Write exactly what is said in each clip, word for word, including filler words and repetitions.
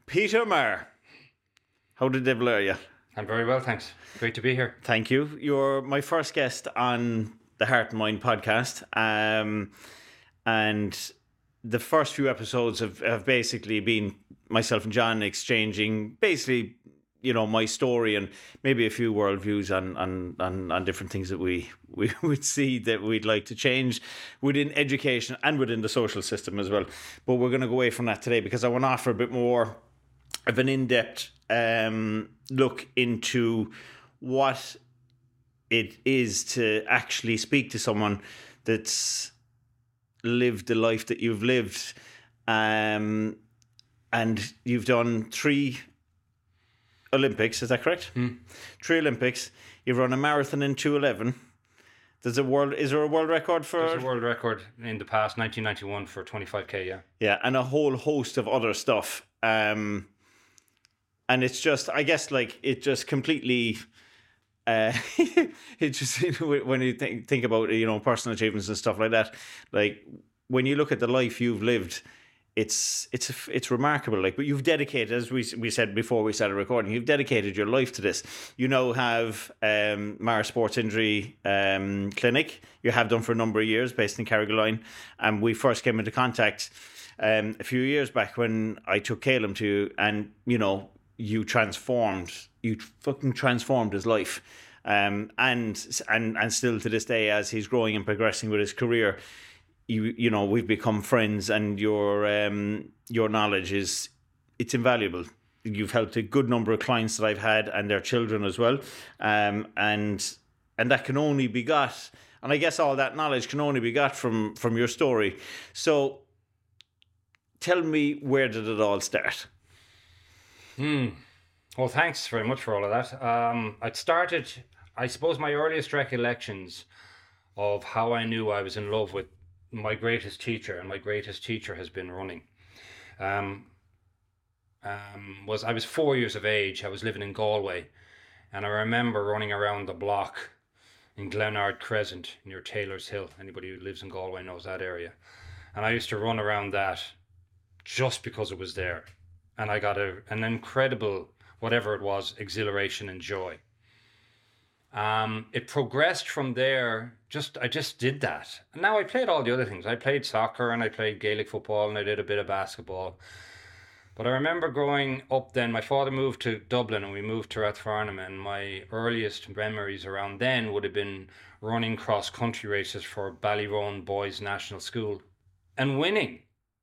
Peter Maher, how the devil are you? I'm very well, thanks. Great to be here. Thank you. You're my first guest on the Heart and Mind podcast. Um, and the first few episodes have, have basically been myself and John exchanging basically, you know, my story and maybe a few worldviews on on, on, on different things that we, we would see that we'd like to change within education and within the social system as well. But we're going to go away from that today because I want to offer a bit more of an in-depth um, look into what it is to actually speak to someone that's lived the life that you've lived. Um, and you've done three Olympics, is that correct? Mm. Three Olympics. You've run a marathon in two eleven. There's a world. Is there a world record for? There's a world record in the past, nineteen ninety-one, for twenty-five K. Yeah. Yeah, and a whole host of other stuff. Um, and it's just, I guess, like it just completely. Uh, it just when you think think about you know personal achievements and stuff like that, like when you look at the life you've lived. It's it's it's remarkable, like, but you've dedicated, as we we said before we started recording, you've dedicated your life to this. You now have um, Maher Sports Injury um, Clinic. You have done for a number of years, based in Carrigaline, and we first came into contact um, a few years back when I took Caleb to you, and you know you transformed, you fucking transformed his life, um, and and and still to this day, as he's growing and progressing with his career. You you know we've become friends, and your um your knowledge is it's invaluable. You've helped a good number of clients that I've had and their children as well, um and and that can only be got, and I guess all that knowledge can only be got from from your story. So tell me, where did it all start? Hmm. Well, thanks very much for all of that. Um, it started, I suppose, my earliest recollections of how I knew I was in love with my greatest teacher, and my greatest teacher has been running. Um, um, was I was four years of age. I was living in Galway, and I remember running around the block in Glenard Crescent near Taylor's Hill. Anybody who lives in Galway knows that area. And I used to run around that just because it was there, and I got a an incredible, whatever it was, exhilaration and joy. Um, it progressed from there. Just I just did that. And now I played all the other things. I played soccer and I played Gaelic football and I did a bit of basketball. But I remember growing up then, my father moved to Dublin and we moved to Rathfarnham, and my earliest memories around then would have been running cross-country races for Ballyroan Boys National School and winning.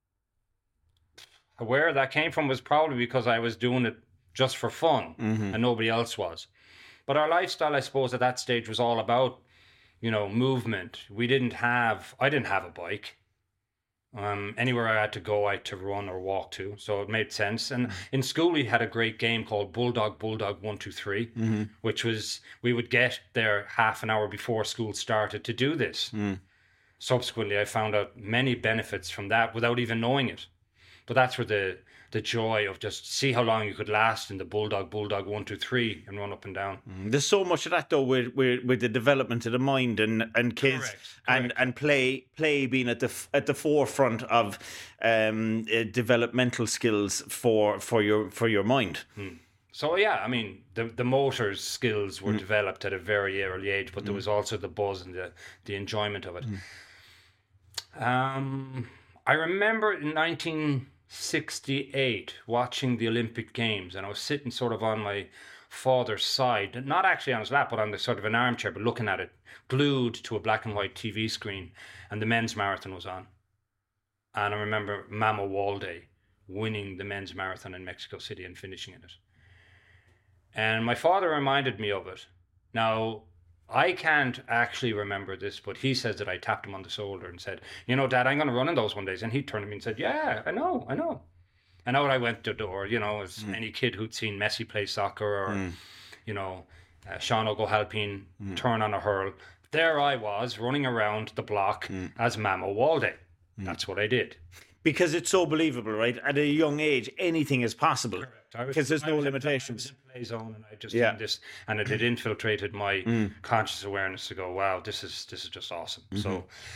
Where that came from was probably because I was doing it just for fun, mm-hmm. and nobody else was. But our lifestyle, I suppose, at that stage was all about, you know, movement. We didn't have, I didn't have a bike. Um, anywhere I had to go, I had to run or walk to. So it made sense. And in school, we had a great game called Bulldog, Bulldog one two three, mm-hmm. which was, we would get there half an hour before school started to do this. Mm. Subsequently, I found out many benefits from that without even knowing it. But that's where the the joy of just see how long you could last in the Bulldog, Bulldog one, two, three and run up and down. Mm. There's so much of that though with, with, with the development of the mind and, and kids. Correct, and correct. and play play being at the at the forefront of um, uh, developmental skills for for your for your mind. Mm. So yeah, I mean the the motor skills were mm. developed at a very early age, but there was also the buzz and the the enjoyment of it. Mm. Um, I remember in nineteen sixty-eight watching the Olympic Games, and I was sitting sort of on my father's side, not actually on his lap, but on the sort of an armchair, but looking at it, glued to a black and white T V screen, and the men's marathon was on. And I remember Mamo Walde winning the men's marathon in Mexico City and finishing in it. And my father reminded me of it. Now, I can't actually remember this, but he says that I tapped him on the shoulder and said, you know, Dad, I'm going to run in those one days. And he turned to me and said, yeah, I know, I know. And out I went to the door, you know, as mm. any kid who'd seen Messi play soccer or, mm. you know, uh, Sean O'Gohalpine mm. turn on a hurl. There I was running around the block mm. as Mamo Walde. Mm. That's what I did. Because it's so believable, right? At a young age, anything is possible. Correct. Because there's I no was limitations. In, I was in play zone, and I just yeah. did this, and it had infiltrated my mm. conscious awareness to go, wow, this is this is just awesome. Mm-hmm. So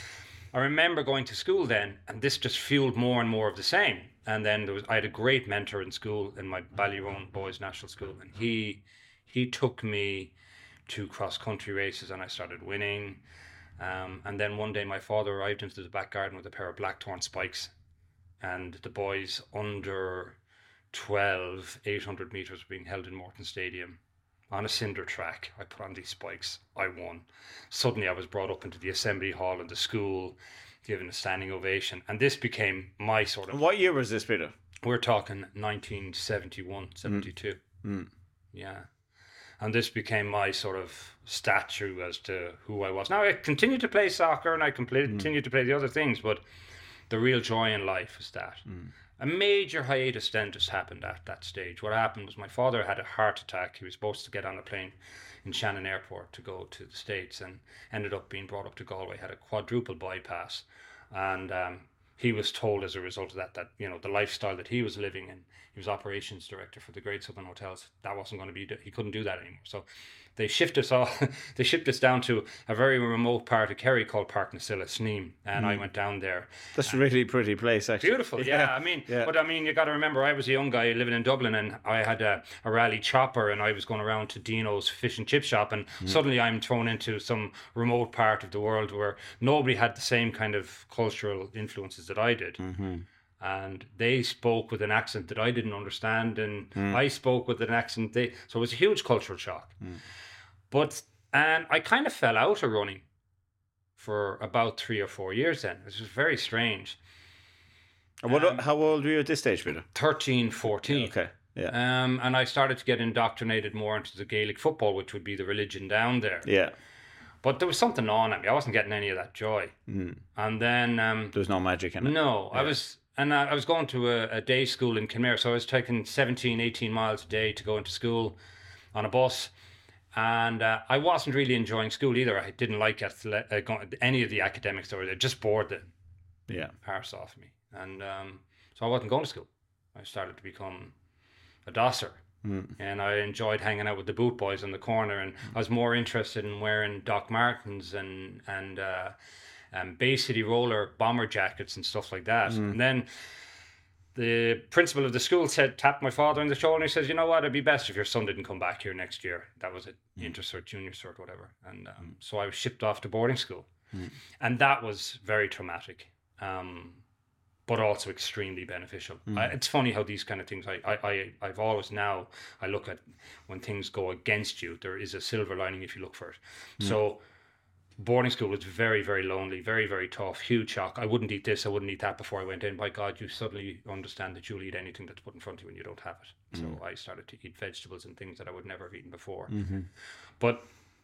I remember going to school then, and this just fueled more and more of the same. And then there was I had a great mentor in school in my Ballyroan Boys National School, and he he took me to cross country races, and I started winning. Um, and then one day, my father arrived into the back garden with a pair of blackthorn spikes, and the boys under twelve, eight hundred meters were being held in Morton Stadium on a cinder track. I put on these spikes. I won. Suddenly I was brought up into the assembly hall in the school, given a standing ovation. And this became my sort of... And what year was this, Peter? We're talking nineteen seventy-one, seventy-two. Mm. Yeah. And this became my sort of statue as to who I was. Now, I continued to play soccer and I continued mm. to play the other things, but the real joy in life is that. Mm. A major hiatus then just happened at that stage. What happened was my father had a heart attack. He was supposed to get on a plane in Shannon Airport to go to the States and ended up being brought up to Galway, had a quadruple bypass. And um, he was told as a result of that, that, you know, the lifestyle that he was living in, he was operations director for the Great Southern Hotels, that wasn't going to be, he couldn't do that anymore. So they shipped us all, they shipped us down to a very remote part of Kerry called Park Nasilla, Sneem, and mm. I went down there. That's a really pretty place, actually. Beautiful, yeah. yeah. I mean, yeah. but I mean, you got to remember, I was a young guy living in Dublin, and I had a, a rally chopper, and I was going around to Dino's fish and chip shop, and mm. suddenly I'm thrown into some remote part of the world where nobody had the same kind of cultural influences that I did. Mm-hmm. And they spoke with an accent that I didn't understand, and mm. I spoke with an accent they so it was a huge cultural shock. Mm. But and I kind of fell out of running for about three or four years then. It was very strange. And what um, how old were you at this stage, Peter? thirteen, fourteen. Okay. Yeah. Um and I started to get indoctrinated more into the Gaelic football, which would be the religion down there. Yeah. But there was something on at me. I wasn't getting any of that joy. Mm. And then um there was no magic in it. No, yeah. I was And I was going to a, a day school in Kenmare, so I was taking seventeen, eighteen miles a day to go into school on a bus. And uh, I wasn't really enjoying school either. I didn't like athle- uh, going, any of the academics that were there. It just bored the yeah. arse off me. And um, so I wasn't going to school. I started to become a dosser. Mm. And I enjoyed hanging out with the boot boys in the corner. And I was more interested in wearing Doc Martens and... and uh, Um, Bay City Roller bomber jackets and stuff like that. Mm. And then the principal of the school said, tapped my father on the shoulder, and he says, you know what, it'd be best if your son didn't come back here next year. That was it, mm. intercert, junior cert, whatever. And um, mm. so I was shipped off to boarding school. Mm. And that was very traumatic, um, but also extremely beneficial. Mm. I, it's funny how these kind of things, I, I, I, I've always now, I look at when things go against you, there is a silver lining if you look for it. Mm. So boarding school was very, very lonely, very, very tough, huge shock. I wouldn't eat this, I wouldn't eat that before I went in. By God, you suddenly understand that you'll eat anything that's put in front of you and you don't have it. Mm. So I started to eat vegetables and things that I would never have eaten before. Mm-hmm. But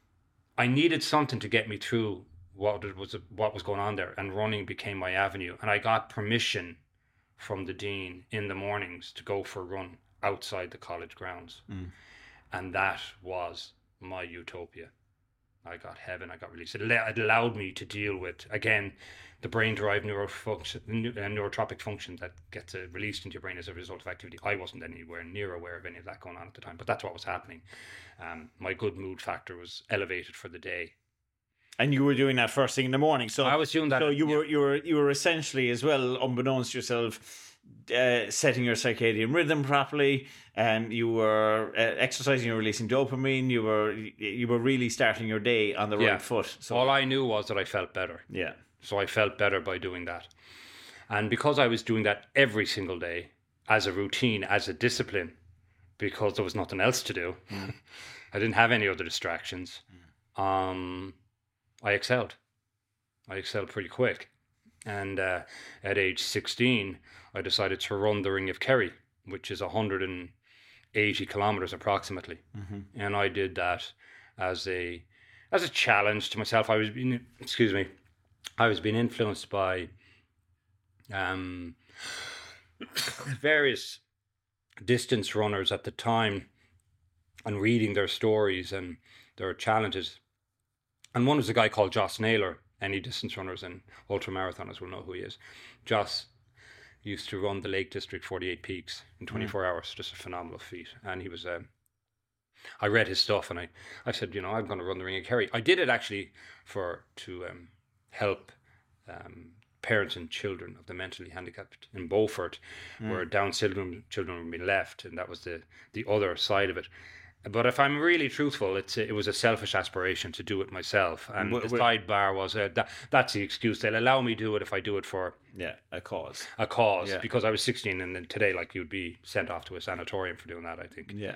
I needed something to get me through what it was, what was going on there, and running became my avenue. And I got permission from the dean in the mornings to go for a run outside the college grounds. Mm. And that was my utopia. I got heaven, I got released. It, it allowed me to deal with, again, the brain-derived neurofunction, uh, neurotropic function that gets uh, released into your brain as a result of activity. I wasn't anywhere near aware of any of that going on at the time, but that's what was happening. Um, my good mood factor was elevated for the day. And you were doing that first thing in the morning. So I was doing that. So you yeah. were you were you were essentially, as well, unbeknownst to yourself, Uh, setting your circadian rhythm properly, and you were uh, exercising, you were releasing dopamine, you were you were really starting your day on the yeah. right foot. So all I knew was that I felt better. Yeah. So I felt better by doing that. And because I was doing that every single day as a routine, as a discipline, because there was nothing else to do, mm. I didn't have any other distractions, mm. um, I excelled. I excelled pretty quick. And uh, at age sixteen, I decided to run the Ring of Kerry, which is one hundred eighty kilometers approximately. Mm-hmm. And I did that as a as a challenge to myself. I was being, excuse me, I was being influenced by um, various distance runners at the time and reading their stories and their challenges. And one was a guy called Joss Naylor. Any distance runners and ultramarathoners will know who he is. Joss used to run the Lake District forty-eight Peaks in twenty-four mm. hours, just a phenomenal feat. And he was, um, I read his stuff and I, I said, you know, I'm going to run the Ring of Kerry. I did it actually for, to um, help um, parents and children of the mentally handicapped in Beaufort, mm. where Down syndrome children were being left, and that was the the other side of it. But if I'm really truthful, it's it was a selfish aspiration to do it myself, and w- the sidebar was uh, that that's the excuse. They'll allow me to do it if I do it for yeah a cause, a cause, yeah. because I was sixteen, and then today, like, you'd be sent off to a sanatorium for doing that, I think. Yeah.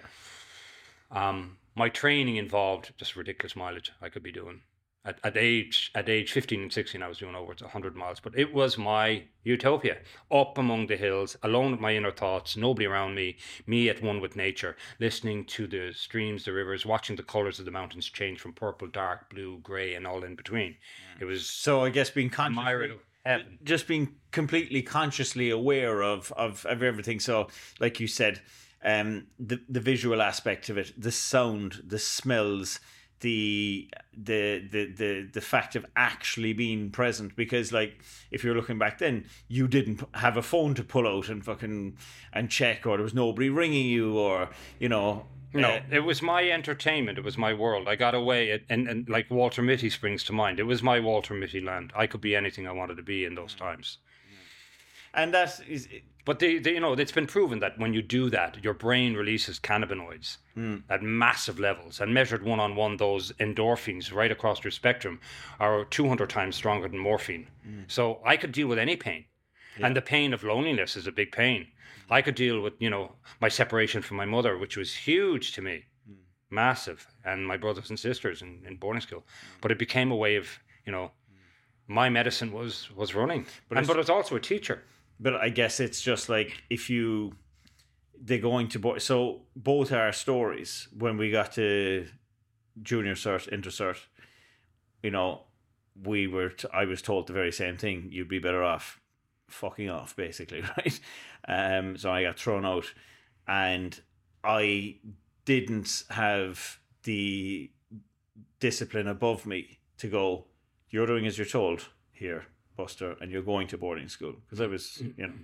Um, my training involved just ridiculous mileage I could be doing. At, at age at age fifteen and sixteen, I was doing over one hundred miles, but it was my utopia. Up among the hills, alone with my inner thoughts, nobody around me, me at one with nature, listening to the streams, the rivers, watching the colours of the mountains change from purple, dark, blue, grey, and all in between. It was so, I guess, being conscious, heaven. just being completely consciously aware of, of, of everything. So, like you said, um, the, the visual aspect of it, the sound, the smells, the the the the the fact of actually being present, because like if you're looking back then, you didn't have a phone to pull out and fucking and check, or there was nobody ringing you, or you know no uh, it was my entertainment, it was my world. I got away at, and, and like Walter Mitty springs to mind. It was my Walter Mitty land. I could be anything I wanted to be in those times. And that is, but the, the you know it's been proven that when you do that, your brain releases cannabinoids mm. at massive levels, and measured one on one, those endorphins right across your spectrum are two hundred times stronger than morphine. Mm. So I could deal with any pain, yeah. and the pain of loneliness is a big pain. I could deal with you know my separation from my mother, which was huge to me, mm. massive, and my brothers and sisters in, in boarding school. Mm. But it became a way of you know my medicine was was running, but and, but it's also a teacher. But I guess it's just like if you, they're going to, bo- so both our stories, when we got to junior cert, inter cert, you know, we were, t- I was told the very same thing. You'd be better off fucking off, basically, right? Um, so I got thrown out, and I didn't have the discipline above me to go, you're doing as you're told here, Buster, and you're going to boarding school, because I was, you know,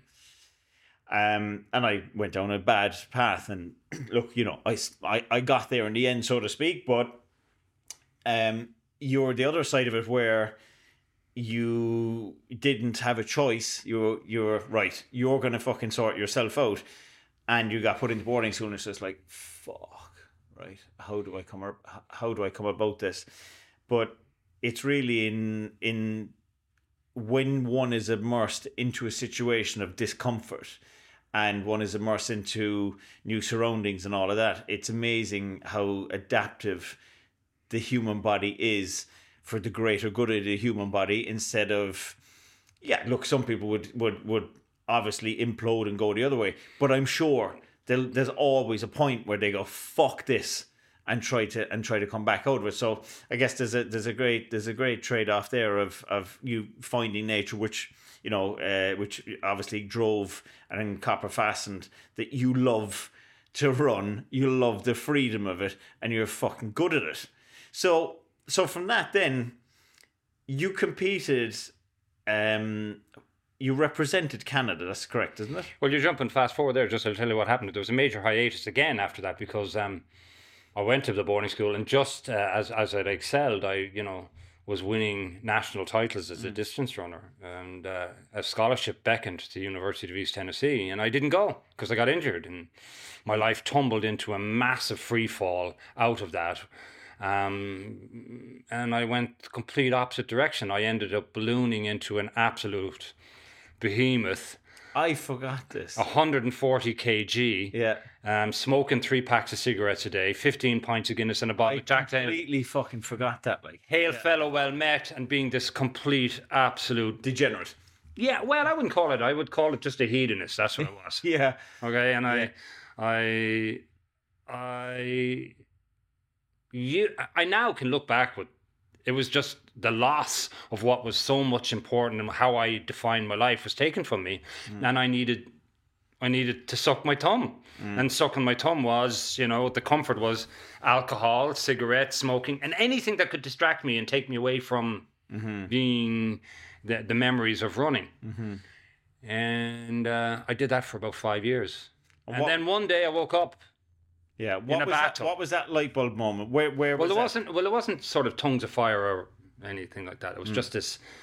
um, and I went down a bad path. And look, you know, I, I, I got there in the end, so to speak. But um, you're the other side of it, where you didn't have a choice. You're you're right. You're gonna fucking sort yourself out, and you got put into boarding school, and it's just like, fuck, right? How do I come up? How do I come about this? But it's really in in. when one is immersed into a situation of discomfort, and one is immersed into new surroundings and all of that, it's amazing how adaptive the human body is for the greater good of the human body, instead of, yeah, look, some people would, would, would obviously implode and go the other way, but I'm sure there's always a point where they go, fuck this, and try to and try to come back out of it. So I guess there's a there's a great there's a great trade off there of of you finding nature, which you know uh, which obviously drove and copper fastened, that you love to run, you love the freedom of it, and you're fucking good at it. So so from that, then you competed. Um, you represented Canada. That's correct, isn't it? Well, you're jumping fast forward there. Just I'll tell you what happened. There was a major hiatus again after that, because um. I went to the boarding school, and just uh, as as I'd excelled, I you know was winning national titles as a mm. distance runner, and uh, a scholarship beckoned to the University of East Tennessee, and I didn't go because I got injured, and my life tumbled into a massive free fall out of that, um, and I went the complete opposite direction. I ended up ballooning into an absolute behemoth. I forgot this. one hundred forty kilograms. Yeah. Um, smoking three packs of cigarettes a day, fifteen pints of Guinness and a bottle I of Jack Daniels. I completely fucking forgot that. Like, hail yeah. fellow, well met, and being this complete, absolute degenerate. Yeah, well, I wouldn't call it. I would call it just a hedonist. That's what it was. yeah. Okay, and yeah. I, I, I, you, I now can look back with. It was just the loss of what was so much important, and how I defined my life was taken from me, mm. and I needed, I needed to suck my thumb, mm. and sucking my thumb was, you know, the comfort was alcohol, cigarettes, smoking, and anything that could distract me and take me away from mm-hmm. being the the memories of running, mm-hmm. and uh, I did that for about five years, and, and what- then one day I woke up. Yeah, what was that? What was that light bulb moment? Where, where? Well, was it that? wasn't. Well, it wasn't sort of tongues of fire or anything like that. It was mm. just this,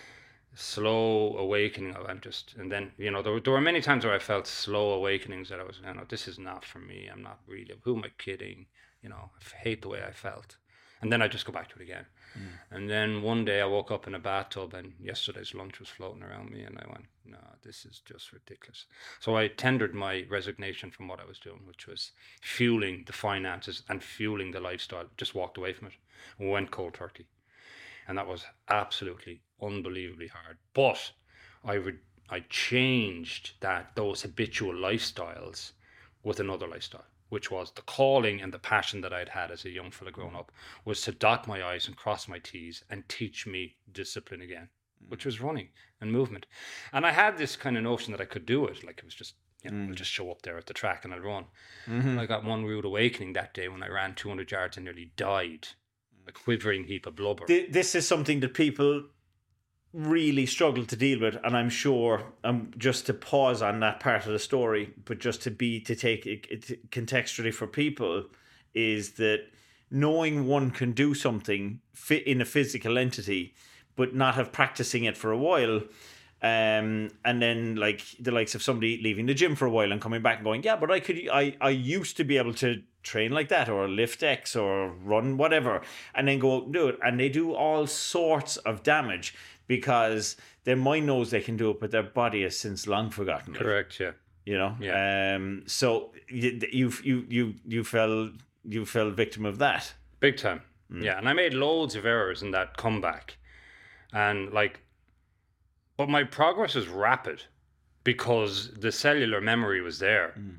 slow awakening. I'm just, and then, you know, there were, there were many times where I felt slow awakenings that I was, you know, this is not for me. I'm not really, who am I kidding? You know, I hate the way I felt. And then I just go back to it again. Mm. And then one day I woke up in a bathtub and yesterday's lunch was floating around me, and I went, no, this is just ridiculous. So I tendered my resignation from what I was doing, which was fueling the finances and fueling the lifestyle. Just walked away from it and went cold turkey. And that was absolutely unbelievably hard. But I would, I changed that, those habitual lifestyles with another lifestyle, which was the calling and the passion that I'd had as a young fella growing up, was to dot my I's and cross my T's and teach me discipline again, which was running and movement. And I had this kind of notion that I could do it. Like, it was just, you know, mm. I'll just show up there at the track and I'll run. Mm-hmm. I got one rude awakening that day when I ran two hundred yards and nearly died. A quivering heap of blubber. This is something that people really struggle to deal with, and I'm sure, um, just to pause on that part of the story, but just to be to take it, it contextually for people, is that knowing one can do something fit in a physical entity, but not have practicing it for a while, um, and then like the likes of somebody leaving the gym for a while and coming back and going, yeah, but I could, I, I used to be able to train like that, or lift X, or run whatever, and then go out and do it, and they do all sorts of damage because their mind knows they can do it, but their body has since long forgotten it. Correct. Yeah. You know. Yeah. Um. So you you you you you fell you fell victim of that. Big time. Mm. Yeah, and I made loads of errors in that comeback, and like, but my progress was rapid because the cellular memory was there. Mm.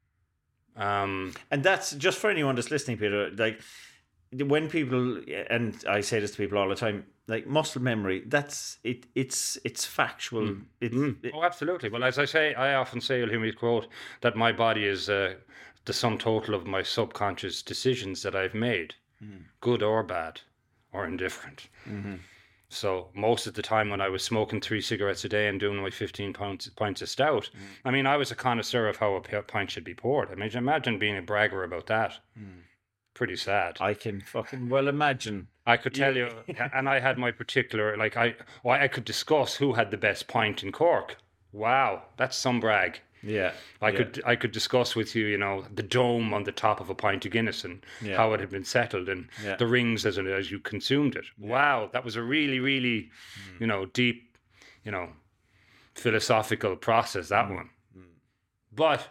Um, and that's just for anyone that's listening, Peter. Like, when people, and I say this to people all the time, like, muscle memory, that's it. It's it's factual. Mm. It, mm. It, oh, absolutely. Well, as I say, I often say, you'll hear me quote, that my body is uh, the sum total of my subconscious decisions that I've made, mm. good or bad, or indifferent. Mm-hmm. So most of the time when I was smoking three cigarettes a day and doing my fifteen pints, pints of stout, mm. I mean, I was a connoisseur of how a pint should be poured. I mean, imagine being a bragger about that. Mm. Pretty sad. I can fucking well imagine. I could tell you, and I had my particular, like, I, well, I could discuss who had the best pint in Cork. Wow, that's some brag. Yeah, I yeah. could I could discuss with you, you know, the dome on the top of a pint of Guinness and yeah. how it had been settled, and yeah. the rings as as you consumed it. Yeah. Wow, that was a really, really, mm. you know, deep, you know, philosophical process, that mm. one. Mm. But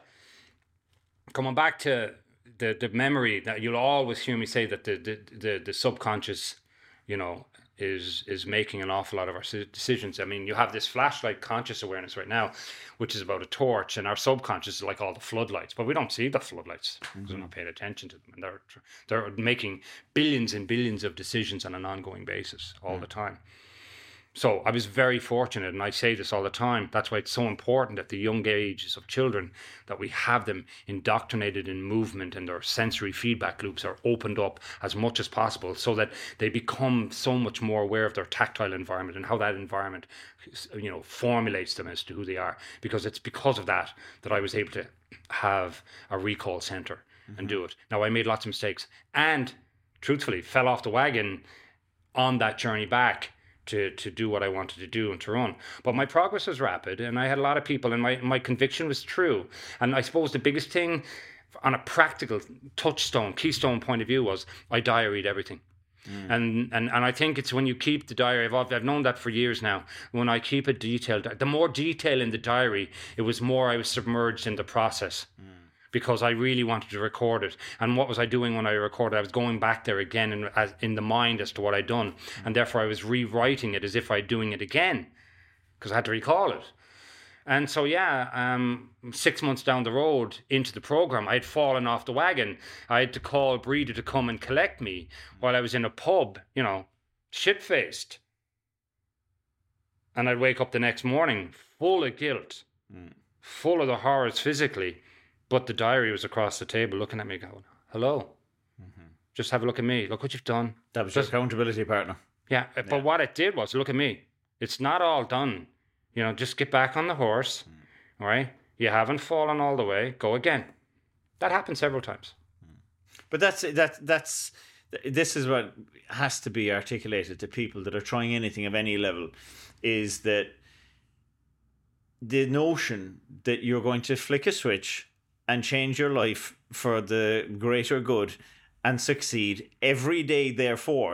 coming back to the the memory, that you'll always hear me say that the the the, the subconscious, you know, is is making an awful lot of our decisions. I mean, you have this flashlight conscious awareness right now, which is about a torch, and our subconscious is like all the floodlights, but we don't see the floodlights because mm-hmm. we're not paying attention to them, and they're they're making billions and billions of decisions on an ongoing basis all mm. the time. So I was very fortunate, and I say this all the time, that's why it's so important at the young ages of children that we have them indoctrinated in movement, and their sensory feedback loops are opened up as much as possible, so that they become so much more aware of their tactile environment and how that environment, you know, formulates them as to who they are. Because it's because of that that I was able to have a recall center mm-hmm. and do it. Now, I made lots of mistakes and truthfully fell off the wagon on that journey back to to do what I wanted to do and to run. But my progress was rapid, and I had a lot of people, and my, my conviction was true. And I suppose the biggest thing on a practical touchstone, keystone point of view was I diaried everything. Mm. And, and and I think it's when you keep the diary, I've, I've known that for years now, when I keep it detailed, the more detail in the diary, it was more I was submerged in the process. Mm. Because I really wanted to record it. And what was I doing when I recorded? I was going back there again in, as, in the mind as to what I'd done. Mm. And therefore I was rewriting it as if I'd doing it again, because I had to recall it. And so, yeah, um, six months down the road into the program, I had fallen off the wagon. I had to call Breeder to come and collect me while I was in a pub, you know, shit-faced. And I'd wake up the next morning full of guilt, mm. full of the horrors physically. But the diary was across the table looking at me going, hello, mm-hmm. just have a look at me. Look what you've done. That was just, your accountability partner. Yeah, yeah, but what it did was, look at me. It's not all done. You know, just get back on the horse, mm. all right? You haven't fallen all the way. Go again. That happened several times. But that's that, that's this is what has to be articulated to people that are trying anything of any level, is that the notion that you're going to flick a switch and change your life for the greater good and succeed every day therefore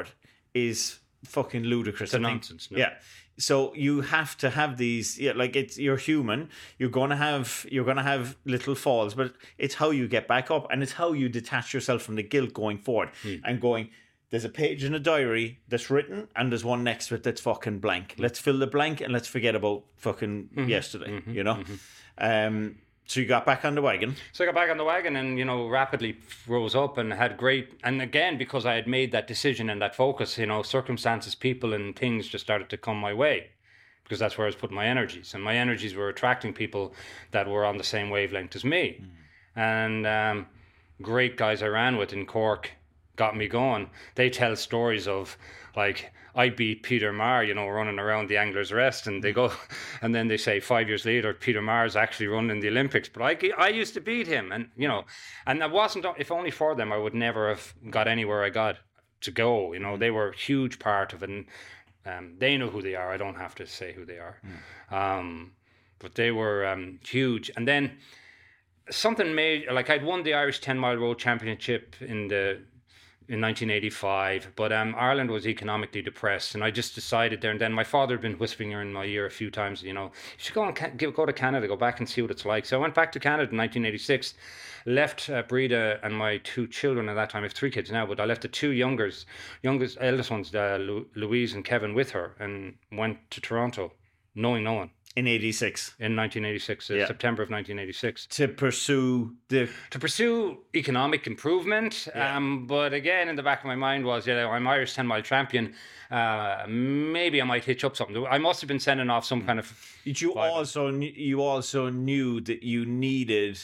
is fucking ludicrous. It's nonsense. No? Yeah. So you have to have these, yeah, like it's, you're human. You're gonna have you're gonna have little falls, but it's how you get back up, and it's how you detach yourself from the guilt going forward mm. and going. There's a page in a diary that's written, and there's one next to it that's fucking blank. Let's fill the blank, and let's forget about fucking mm-hmm. yesterday. Mm-hmm. You know. Mm-hmm. Um. So you got back on the wagon. So I got back on the wagon and, you know, rapidly rose up and had great... And again, because I had made that decision and that focus, you know, circumstances, people and things just started to come my way, because that's where I was putting my energies. And my energies were attracting people that were on the same wavelength as me. Mm. And um, great guys I ran with in Cork got me going. They tell stories of, like... I beat Peter Marr, you know, running around the Anglers Rest, and they go, and then they say five years later, Peter Marr is actually running the Olympics. But I, I used to beat him, and you know, and that wasn't, if only for them, I would never have got anywhere I got to go. You know, they were a huge part of it, and um, they know who they are. I don't have to say who they are, mm. um, but they were um, huge. And then something made, like I'd won the Irish ten mile road championship in the. in nineteen eighty-five, but um, Ireland was economically depressed, and I just decided there and then. My father had been whispering in my ear a few times, you know, you should go and go to Canada, go back and see what it's like. So I went back to Canada in nineteen eighty-six, left uh, Breda and my two children at that time. I have three kids now, but I left the two youngers, youngest, eldest ones, uh, Lu- Louise and Kevin, with her, and went to Toronto, knowing no one. In eighty-six. In nineteen eighty-six, uh, yeah. September of nineteen eighty-six. To pursue the... To pursue economic improvement. Yeah. Um, but again, in the back of my mind was, you know, I'm Irish ten mile champion. Uh, maybe I might hitch up something. I must have been sending off some kind of... You also, you also knew that you needed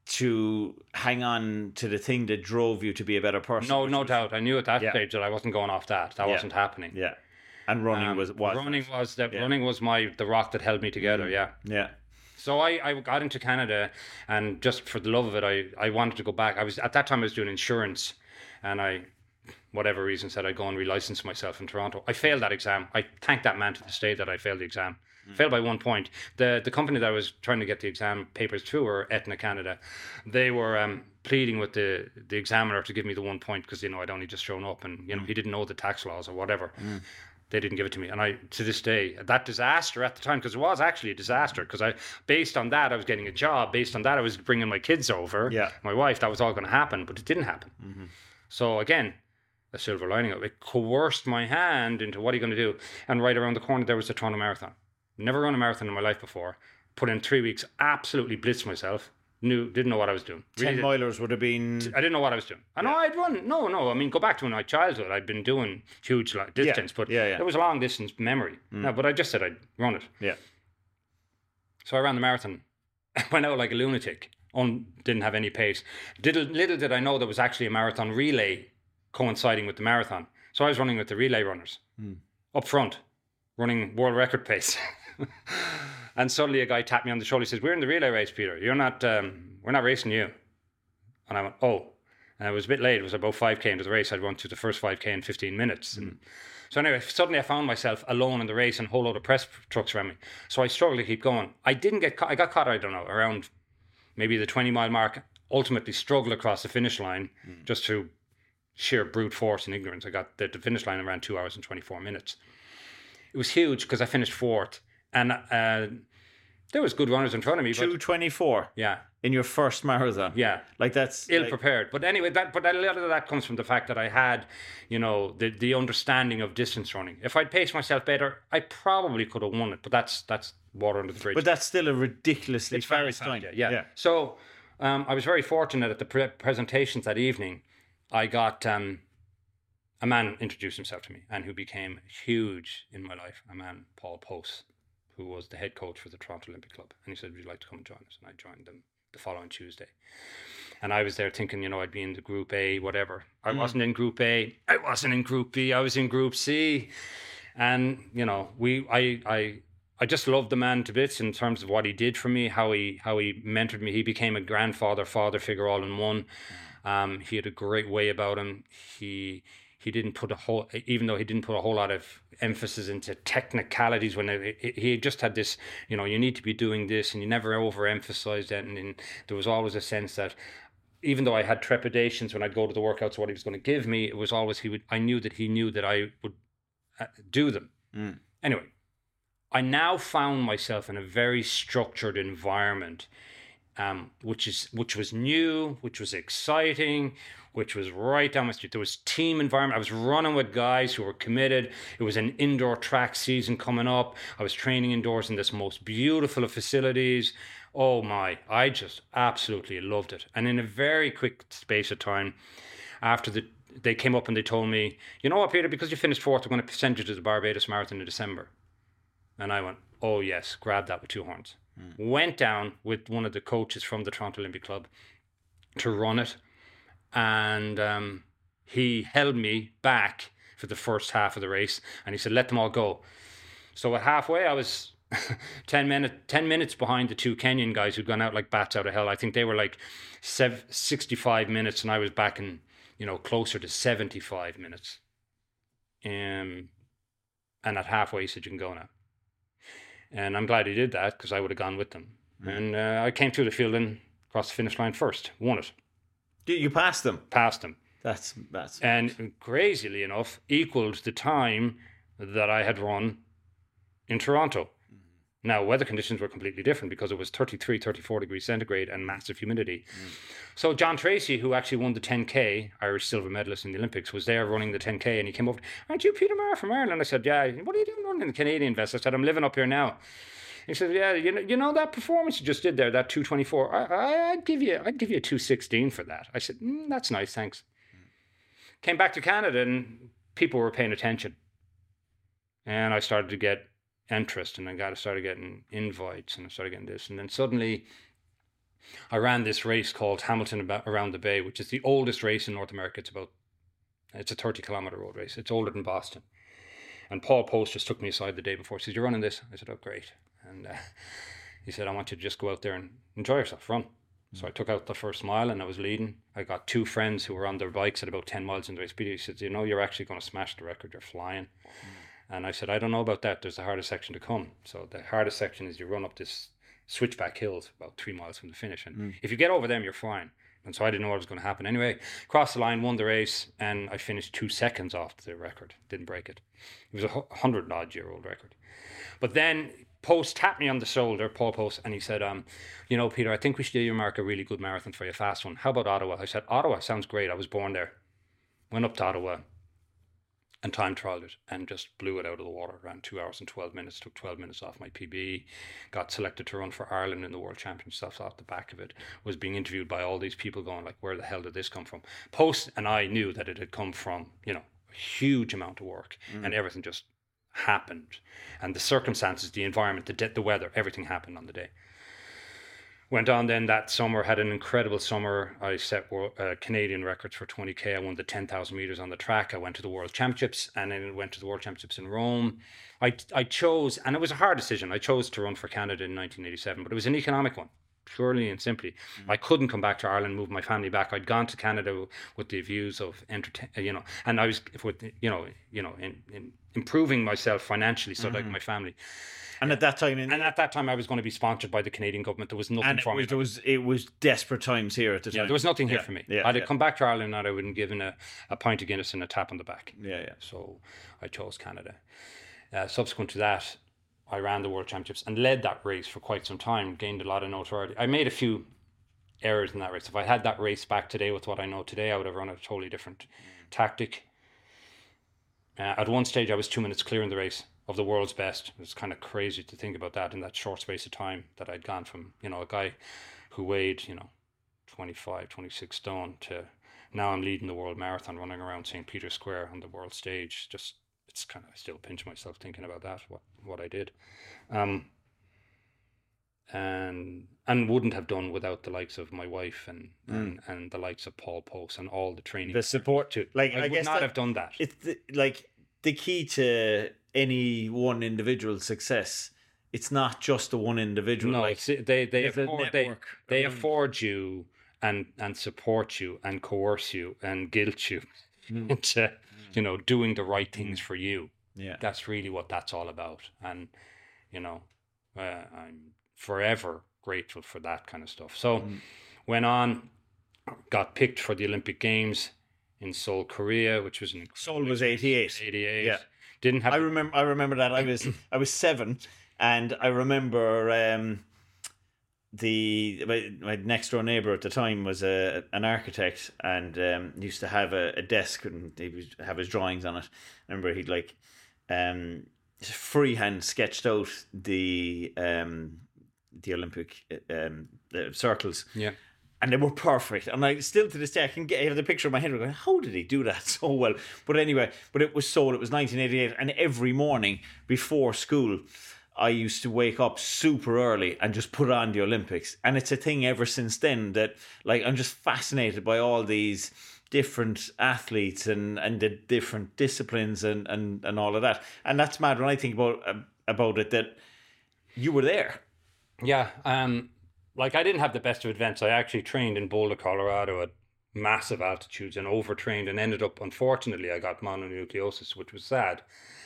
to hang on to the thing that drove you to be a better person. No, no doubt. I knew at that yeah. stage that I wasn't going off that. That yeah. wasn't happening. Yeah. And running um, was, was running was the yeah. running was my the rock that held me together. Mm. Yeah, yeah. So I, I got into Canada, and just for the love of it, I, I wanted to go back. I was at that time I was doing insurance, and I, whatever reason, said I'd go and relicense myself in Toronto. I failed that exam. I thank that man to this day that I failed the exam. Mm. Failed by one point. The the company that I was trying to get the exam papers through were Aetna Canada. They were um, pleading with the the examiner to give me the one point because, you know, I'd only just shown up, and you know mm. he didn't know the tax laws or whatever. Mm. They didn't give it to me. And I, to this day, that disaster at the time, because it was actually a disaster, because I, based on that, I was getting a job. Based on that, I was bringing my kids over, yeah. my wife. That was all going to happen, but it didn't happen. Mm-hmm. So again, a silver lining of it. It coerced my hand into what are you going to do? And right around the corner, there was the Toronto Marathon. Never run a marathon in my life before. Put in three weeks, absolutely blitzed myself. Knew, didn't know what I was doing. Really Ten milers would have been... I didn't know what I was doing. I know yeah. I'd run. No, no. I mean, go back to my childhood. I'd been doing huge like, distance, yeah. but yeah, yeah. there was a long distance memory. Mm. No, but I just said I'd run it. Yeah. So I ran the marathon. I went out like a lunatic. On didn't have any pace. Little, little did I know there was actually a marathon relay coinciding with the marathon. So I was running with the relay runners mm. up front, running world record pace. And suddenly a guy tapped me on the shoulder. He says, "We're in the relay race, Peter. You're not. Um, we're not racing you." And I went, "Oh." And it was a bit late. It was about five K into the race. I'd run to the first five K in fifteen minutes. Mm. And so anyway, suddenly I found myself alone in the race and a whole load of press trucks around me. So I struggled to keep going. I didn't get caught. I got caught, I don't know, around maybe the twenty mile mark. Ultimately struggled across the finish line mm. just through sheer brute force and ignorance. I got the, the finish line around two hours and twenty-four minutes. It was huge because I finished fourth. And uh, there was good runners in front of me. two twenty-four Yeah. In your first marathon. Yeah. Like that's... Ill like... prepared. But anyway, that but a lot of that comes from the fact that I had, you know, the, the understanding of distance running. If I'd paced myself better, I probably could have won it. But that's that's water under the bridge. But that's still a ridiculously it's fast time. Yeah. yeah. yeah. So um, I was very fortunate at the pre- presentations that evening. I got... Um, a man introduced himself to me and who became huge in my life. A man, Paul Post, who was the head coach for the Toronto Olympic Club. And he said, "Would you like to come and join us?" And I joined them the following Tuesday. And I was there thinking, you know, I'd be in the Group A, whatever. I mm. wasn't in Group A. I wasn't in Group B. I was in Group C. And, you know, we, I, I, I just loved the man to bits in terms of what he did for me, how he, how he mentored me. He became a grandfather, father figure all in one. Um, he had a great way about him. He he didn't put a whole, even though he didn't put a whole lot of emphasis into technicalities. When it, he just had this, you know, you need to be doing this, and he never overemphasized it. And, and there was always a sense that, even though I had trepidations when I'd go to the workouts, what he was going to give me, it was always he would. I knew that he knew that I would uh, do them. Mm. Anyway, I now found myself in a very structured environment, um, which is which was new, which was exciting, which was right down my street. There was team environment. I was running with guys who were committed. It was an indoor track season coming up. I was training indoors in this most beautiful of facilities. Oh my, I just absolutely loved it. And in a very quick space of time, after the they came up and they told me, you know what, Peter, because you finished fourth, we're going to send you to the Barbados Marathon in December. And I went, oh yes, grab that with two horns. Mm. Went down with one of the coaches from the Toronto Olympic Club to run it. And um, he held me back for the first half of the race. And he said, let them all go. So at halfway, I was ten, minute, ten minutes behind the two Kenyan guys who'd gone out like bats out of hell. I think they were like seven, sixty-five minutes, and I was back in, you know, closer to seventy-five minutes. Um, and at halfway, he said, you can go now. And I'm glad he did that, because I would have gone with them. Mm. And uh, I came through the field and crossed the finish line first, won it. You passed them? Passed them. That's, that's... And crazily enough, equaled the time that I had run in Toronto. Now, weather conditions were completely different because it was thirty-three, thirty-four degrees centigrade and massive humidity. Mm. So John Tracy, who actually won the ten K, Irish silver medalist in the Olympics, was there running the ten K, and he came over, aren't you Peter Maher from Ireland? I said, yeah. What are you doing running the Canadian Vest? I said, I'm living up here now. He said, yeah, you know, you know that performance you just did there, that two twenty-four, I, I, I'd give you I'd give you a two sixteen for that. I said, mm, that's nice, thanks. Mm. Came back to Canada, and people were paying attention. And I started to get interest, and I got started getting invites, and I started getting this, and then suddenly I ran this race called Hamilton Around the Bay, which is the oldest race in North America. It's about it's a thirty kilometer road race. It's older than Boston. And Paul Post just took me aside the day before. He said, you're running this? I said, oh great. And uh, he said, I want you to just go out there and enjoy yourself, run. Mm. So I took out the first mile, and I was leading. I got two friends who were on their bikes at about ten miles into the speed. He said, you know, you're actually going to smash the record. You're flying. Mm. And I said, I don't know about that. There's the hardest section to come. So the hardest section is you run up this switchback hills about three miles from the finish. And mm. if you get over them, you're fine. And so I didn't know what was going to happen. Anyway, crossed the line, won the race, and I finished two seconds off the record. Didn't break it. It was a hundred odd year old record. But then Post tapped me on the shoulder, Paul Post, and he said, um, you know, Peter, I think we should earmark a really good marathon for you, a fast one. How about Ottawa? I said, Ottawa sounds great. I was born there. Went up to Ottawa and time trialed it and just blew it out of the water. Ran two hours and twelve minutes, took twelve minutes off my P B, got selected to run for Ireland in the World Championships off the back of it, was being interviewed by all these people going like, where the hell did this come from? Post and I knew that it had come from, you know, a huge amount of work, mm. and everything just happened. And the circumstances, the environment, the, de- the weather, everything happened on the day. Went on then that summer, had an incredible summer. I set world, uh, Canadian records for twenty K. I won the ten thousand meters on the track. I went to the World Championships, and then went to the World Championships in Rome. I, I chose, and it was a hard decision, I chose to run for Canada in nineteen eighty-seven, but it was an economic one, purely and simply. Mm-hmm. I couldn't come back to Ireland, move my family back. I'd gone to Canada with the views of entertain, you know, and I was with, you know, you know, in, in improving myself financially, so mm-hmm. like my family. And at that time, in, and at that time, I was going to be sponsored by the Canadian government. There was nothing and for it was, me. There was it was desperate times here at the time. Yeah, there was nothing here yeah, for me. Yeah, I'd yeah. have come back to Ireland, and I wouldn't given a, a pint of Guinness and a tap on the back. Yeah, yeah. So I chose Canada. Uh, subsequent to that, I ran the World Championships and led that race for quite some time. Gained a lot of notoriety. I made a few errors in that race. If I had that race back today with what I know today, I would have run a totally different mm. tactic. Uh, at one stage, I was two minutes clear in the race of the world's best. It was kind of crazy to think about that in that short space of time, that I'd gone from, you know, a guy who weighed, you know, twenty-five, twenty-six stone to now I'm leading the world marathon, running around Saint Peter's Square on the world stage. Just, it's kind of, I still pinch myself thinking about that, what, what I did. Um, and and wouldn't have done without the likes of my wife and, mm. and, and the likes of Paul Post and all the training. The support to, like, I, I would guess not that, have done that. It's the, like the key to any one individual success. It's not just the one individual. No, like it's, they they it's a afford they, network they around. afford you and and support you and coerce you and guilt you Mm. into, mm. you know, doing the right things mm. for you. Yeah. That's really what that's all about. And, you know, uh, I'm forever grateful for that kind of stuff. So mm. went on, got picked for the Olympic Games in Seoul, Korea, which was in Seoul was eighty-eight. eighty-eight. Yeah. Didn't have I remember I remember that. I was I was seven, and I remember um the my, my next door neighbor at the time was a an architect, and um used to have a, a desk, and he would have his drawings on it. I remember he'd like um freehand sketched out the um the Olympic um the circles. Yeah. And they were perfect. And I still to this day I can get I have the picture in my head going, how did he do that so well? But anyway, but it was Seoul, it was nineteen eighty-eight, and every morning before school I used to wake up super early and just put on the Olympics. And it's a thing ever since then that, like, I'm just fascinated by all these different athletes and, and the different disciplines and, and, and all of that. And that's mad when I think about about it, that you were there. Yeah. Um, like, I didn't have the best of events. I actually trained in Boulder, Colorado at massive altitudes and overtrained and ended up, unfortunately, I got mononucleosis, which was sad.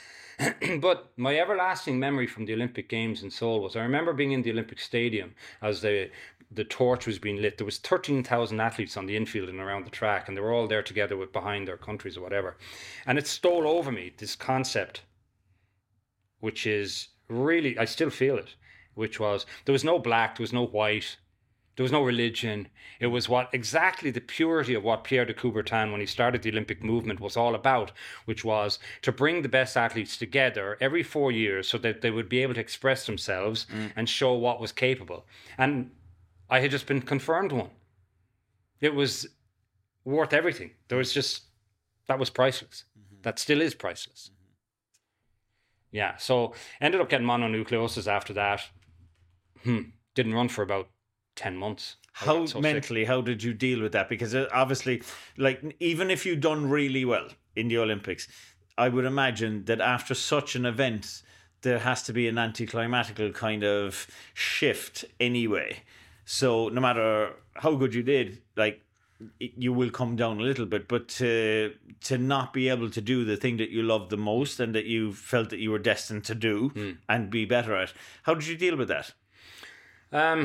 But my everlasting memory from the Olympic Games in Seoul was, I remember being in the Olympic Stadium as the the torch was being lit. There was thirteen thousand athletes on the infield and around the track, and they were all there together with behind their countries or whatever. And it stole over me, this concept, which is really, I still feel it, which was, there was no black, there was no white, there was no religion. It was what exactly the purity of what Pierre de Coubertin, when he started the Olympic movement, was all about, which was to bring the best athletes together every four years so that they would be able to express themselves mm. and show what was capable. And I had just been confirmed one. It was worth everything. There was just, that was priceless. Mm-hmm. That still is priceless. Mm-hmm. Yeah, so ended up getting mononucleosis after that. Hmm. Didn't run for about ten months. How so mentally, sick. How did you deal with that? Because obviously, like, even if you've done really well in the Olympics, I would imagine that after such an event, there has to be an anticlimactical kind of shift anyway. So no matter how good you did, like, you will come down a little bit, but to to not be able to do the thing that you loved the most and that you felt that you were destined to do mm. and be better at, how did you deal with that? Um.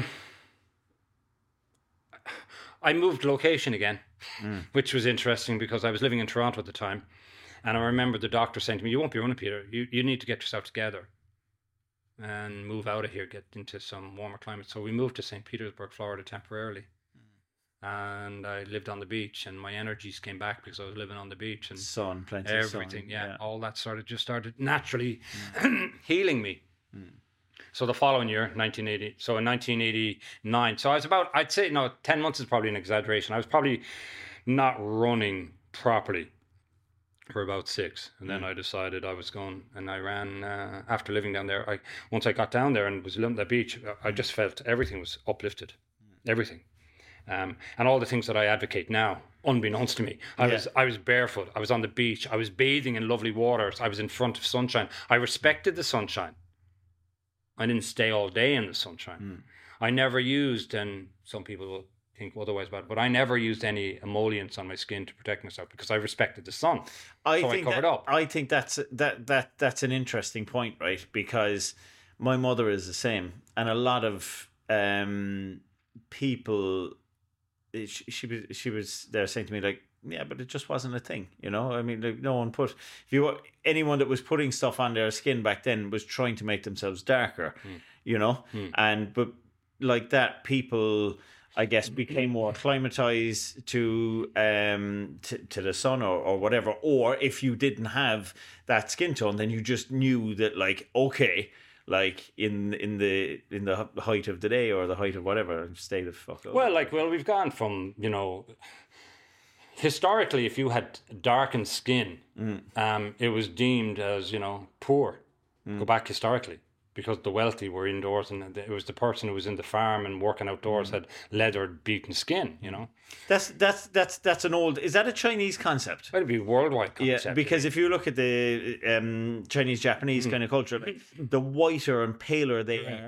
I moved location again, mm. which was interesting because I was living in Toronto at the time. And I remember the doctor saying to me, you won't be running, Peter. You you need to get yourself together and move out of here, get into some warmer climate. So we moved to Saint Petersburg, Florida temporarily. Mm. And I lived on the beach, and my energies came back because I was living on the beach. And sun, plenty everything, of sun. Yeah, yeah. All that started just started naturally mm. healing me. Mm. So the following year, nineteen eighty, so in nineteen eighty-nine, so I was about, I'd say, no, ten months is probably an exaggeration. I was probably not running properly for about six. And then mm. I decided I was going, and I ran, uh, after living down there, I once I got down there and was living at the beach, I just felt everything was uplifted, mm. everything. Um, and all the things that I advocate now, unbeknownst to me, I yeah. was I was barefoot, I was on the beach, I was bathing in lovely waters, I was in front of sunshine. I respected the sunshine. I didn't stay all day in the sunshine. Mm. I never used, and some people will think otherwise about it, but I never used any emollients on my skin to protect myself because I respected the sun. I so think I covered that, up. I think that's that that that's an interesting point, right? Because my mother is the same, and a lot of um, people, she, she was she was there saying to me, like, yeah, but it just wasn't a thing, you know. I mean, like, no one put, if you anyone that was putting stuff on their skin back then was trying to make themselves darker, mm. you know. Mm. And but like that, people, I guess, became more acclimatized to um to, to the sun or, or whatever. Or if you didn't have that skin tone, then you just knew that, like, okay, like in in the in the height of the day or the height of whatever, stay the fuck up. Well, like, well, we've gone from, you know, historically, if you had darkened skin, mm. um, it was deemed as, you know, poor. Mm. Go back historically, because the wealthy were indoors, and it was the person who was in the farm and working outdoors mm. had leathered, beaten skin. You know, that's that's that's that's an old. Is that a Chinese concept? It'd be a worldwide concept. Yeah, because if you look at the um, Chinese Japanese mm. kind of culture, the whiter and paler they are, yeah.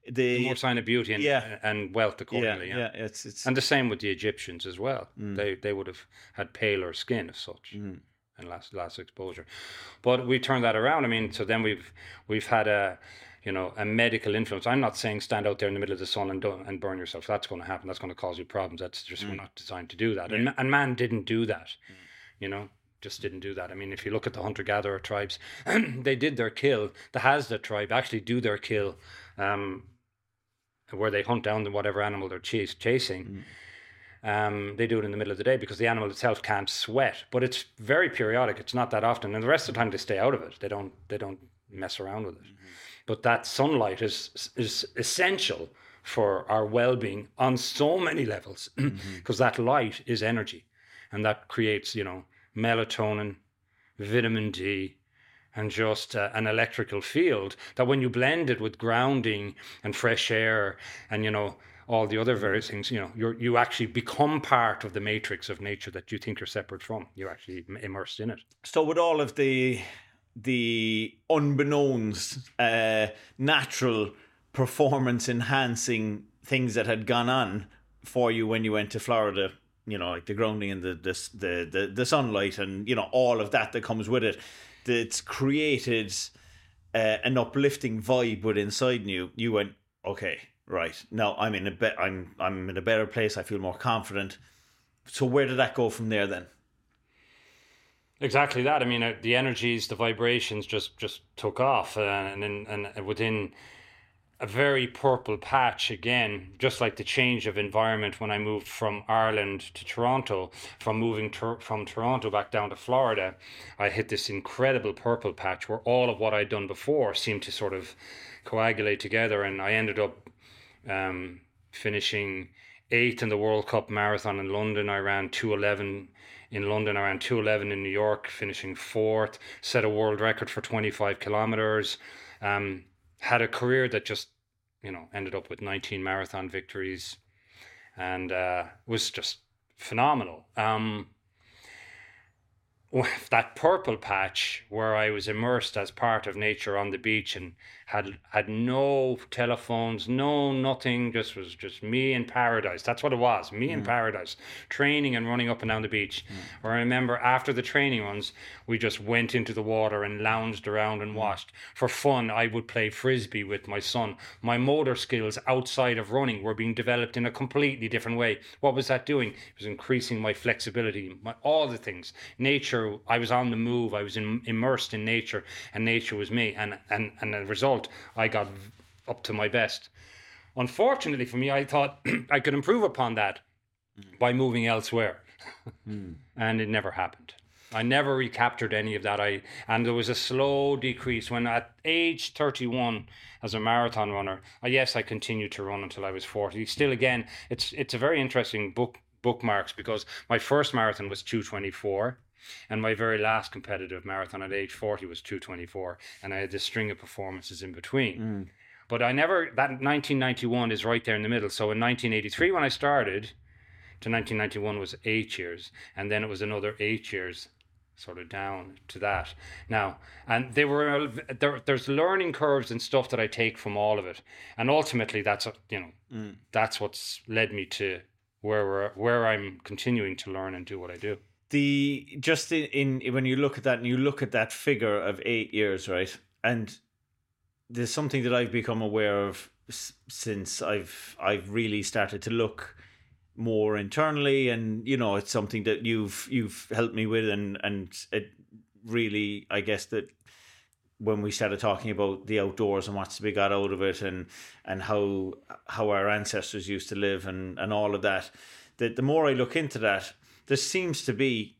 the more sign of beauty and, yeah. and wealth yeah, accordingly. Yeah, yeah, it's it's and the same with the Egyptians as well. They they would have had paler skin as such. And last last exposure, but we turned that around. I mean, so then we've we've had a, you know, a medical influence. I'm not saying stand out there in the middle of the sun and don't, and burn yourself. That's going to happen. That's going to cause you problems. That's just we're not designed to do that. And and man didn't do that, you know, just didn't do that. I mean, if you look at the hunter gatherer tribes, they did their kill. The Hazda tribe actually do their kill, um, where they hunt down whatever animal they're chase, chasing. Mm. Um, they do it in the middle of the day because the animal itself can't sweat, but it's very periodic. It's not that often, and the rest of the time they stay out of it. They don't. They don't mess around with it. Mm-hmm. But that sunlight is is essential for our well-being on so many levels, because mm-hmm. that light is energy, and that creates, you know, melatonin, vitamin D, and just uh, an electrical field that when you blend it with grounding and fresh air and, you know, all the other various things, you know, you you actually become part of the matrix of nature that you think you're separate from. You're actually immersed in it. So with all of the the unbeknownst uh, natural performance enhancing things that had gone on for you when you went to Florida, you know, like the grounding and the the the the, the sunlight and, you know, all of that that comes with it, that's created uh, an uplifting vibe within inside you. You went, okay, right, now I'm in a be- I'm I'm in a better place. I feel more confident. So where did that go from there then? Exactly that. I mean, uh, the energies, the vibrations just just took off, uh, and and and within a very purple patch again, just like the change of environment when I moved from Ireland to Toronto, from moving to, from Toronto back down to Florida, I hit this incredible purple patch where all of what I'd done before seemed to sort of coagulate together, and I ended up um, finishing eighth in the World Cup marathon in London. I ran two eleven in London. I ran two eleven in New York, finishing fourth, set a world record for twenty-five kilometers. Um, had a career that just, you know, ended up with nineteen marathon victories, and uh, was just phenomenal. Um, that purple patch where I was immersed as part of nature on the beach and had had no telephones, no nothing, just was just me in paradise. That's what it was, me mm. in paradise, training and running up and down the beach. Mm. Where I remember after the training runs, we just went into the water and lounged around and watched. For fun, I would play frisbee with my son. My motor skills outside of running were being developed in a completely different way. What was that doing? It was increasing my flexibility, my, all the things. Nature, I was on the move, I was in, immersed in nature, and nature was me. And, and, and as a result, I got up to my best. Unfortunately for me, I thought I could improve upon that mm. by moving elsewhere. mm. And it never happened. I never recaptured any of that. I and there was a slow decrease when at age thirty-one as a marathon runner. Uh, yes, I continued to run until I was forty. Still, again, it's it's a very interesting book bookmarks because my first marathon was two twenty-four. And my very last competitive marathon at age forty was two twenty-four, and I had this string of performances in between. Mm. But I never, that nineteen ninety-one is right there in the middle. So in nineteen eighty-three, when I started, to nineteen ninety-one was eight years, and then it was another eight years sort of down to that. Now, and they were, there, there's learning curves and stuff that I take from all of it. And ultimately, that's, you know, mm. that's what's led me to where we're, where I'm continuing to learn and do what I do. The just in, in when you look at that and you look at that figure of eight years, right? And there's something that I've become aware of since I've I've really started to look more internally, and you know, it's something that you've you've helped me with, and and it really, I guess that when we started talking about the outdoors and what's to be got out of it, and and how how our ancestors used to live, and and all of that, that the more I look into that, there seems to be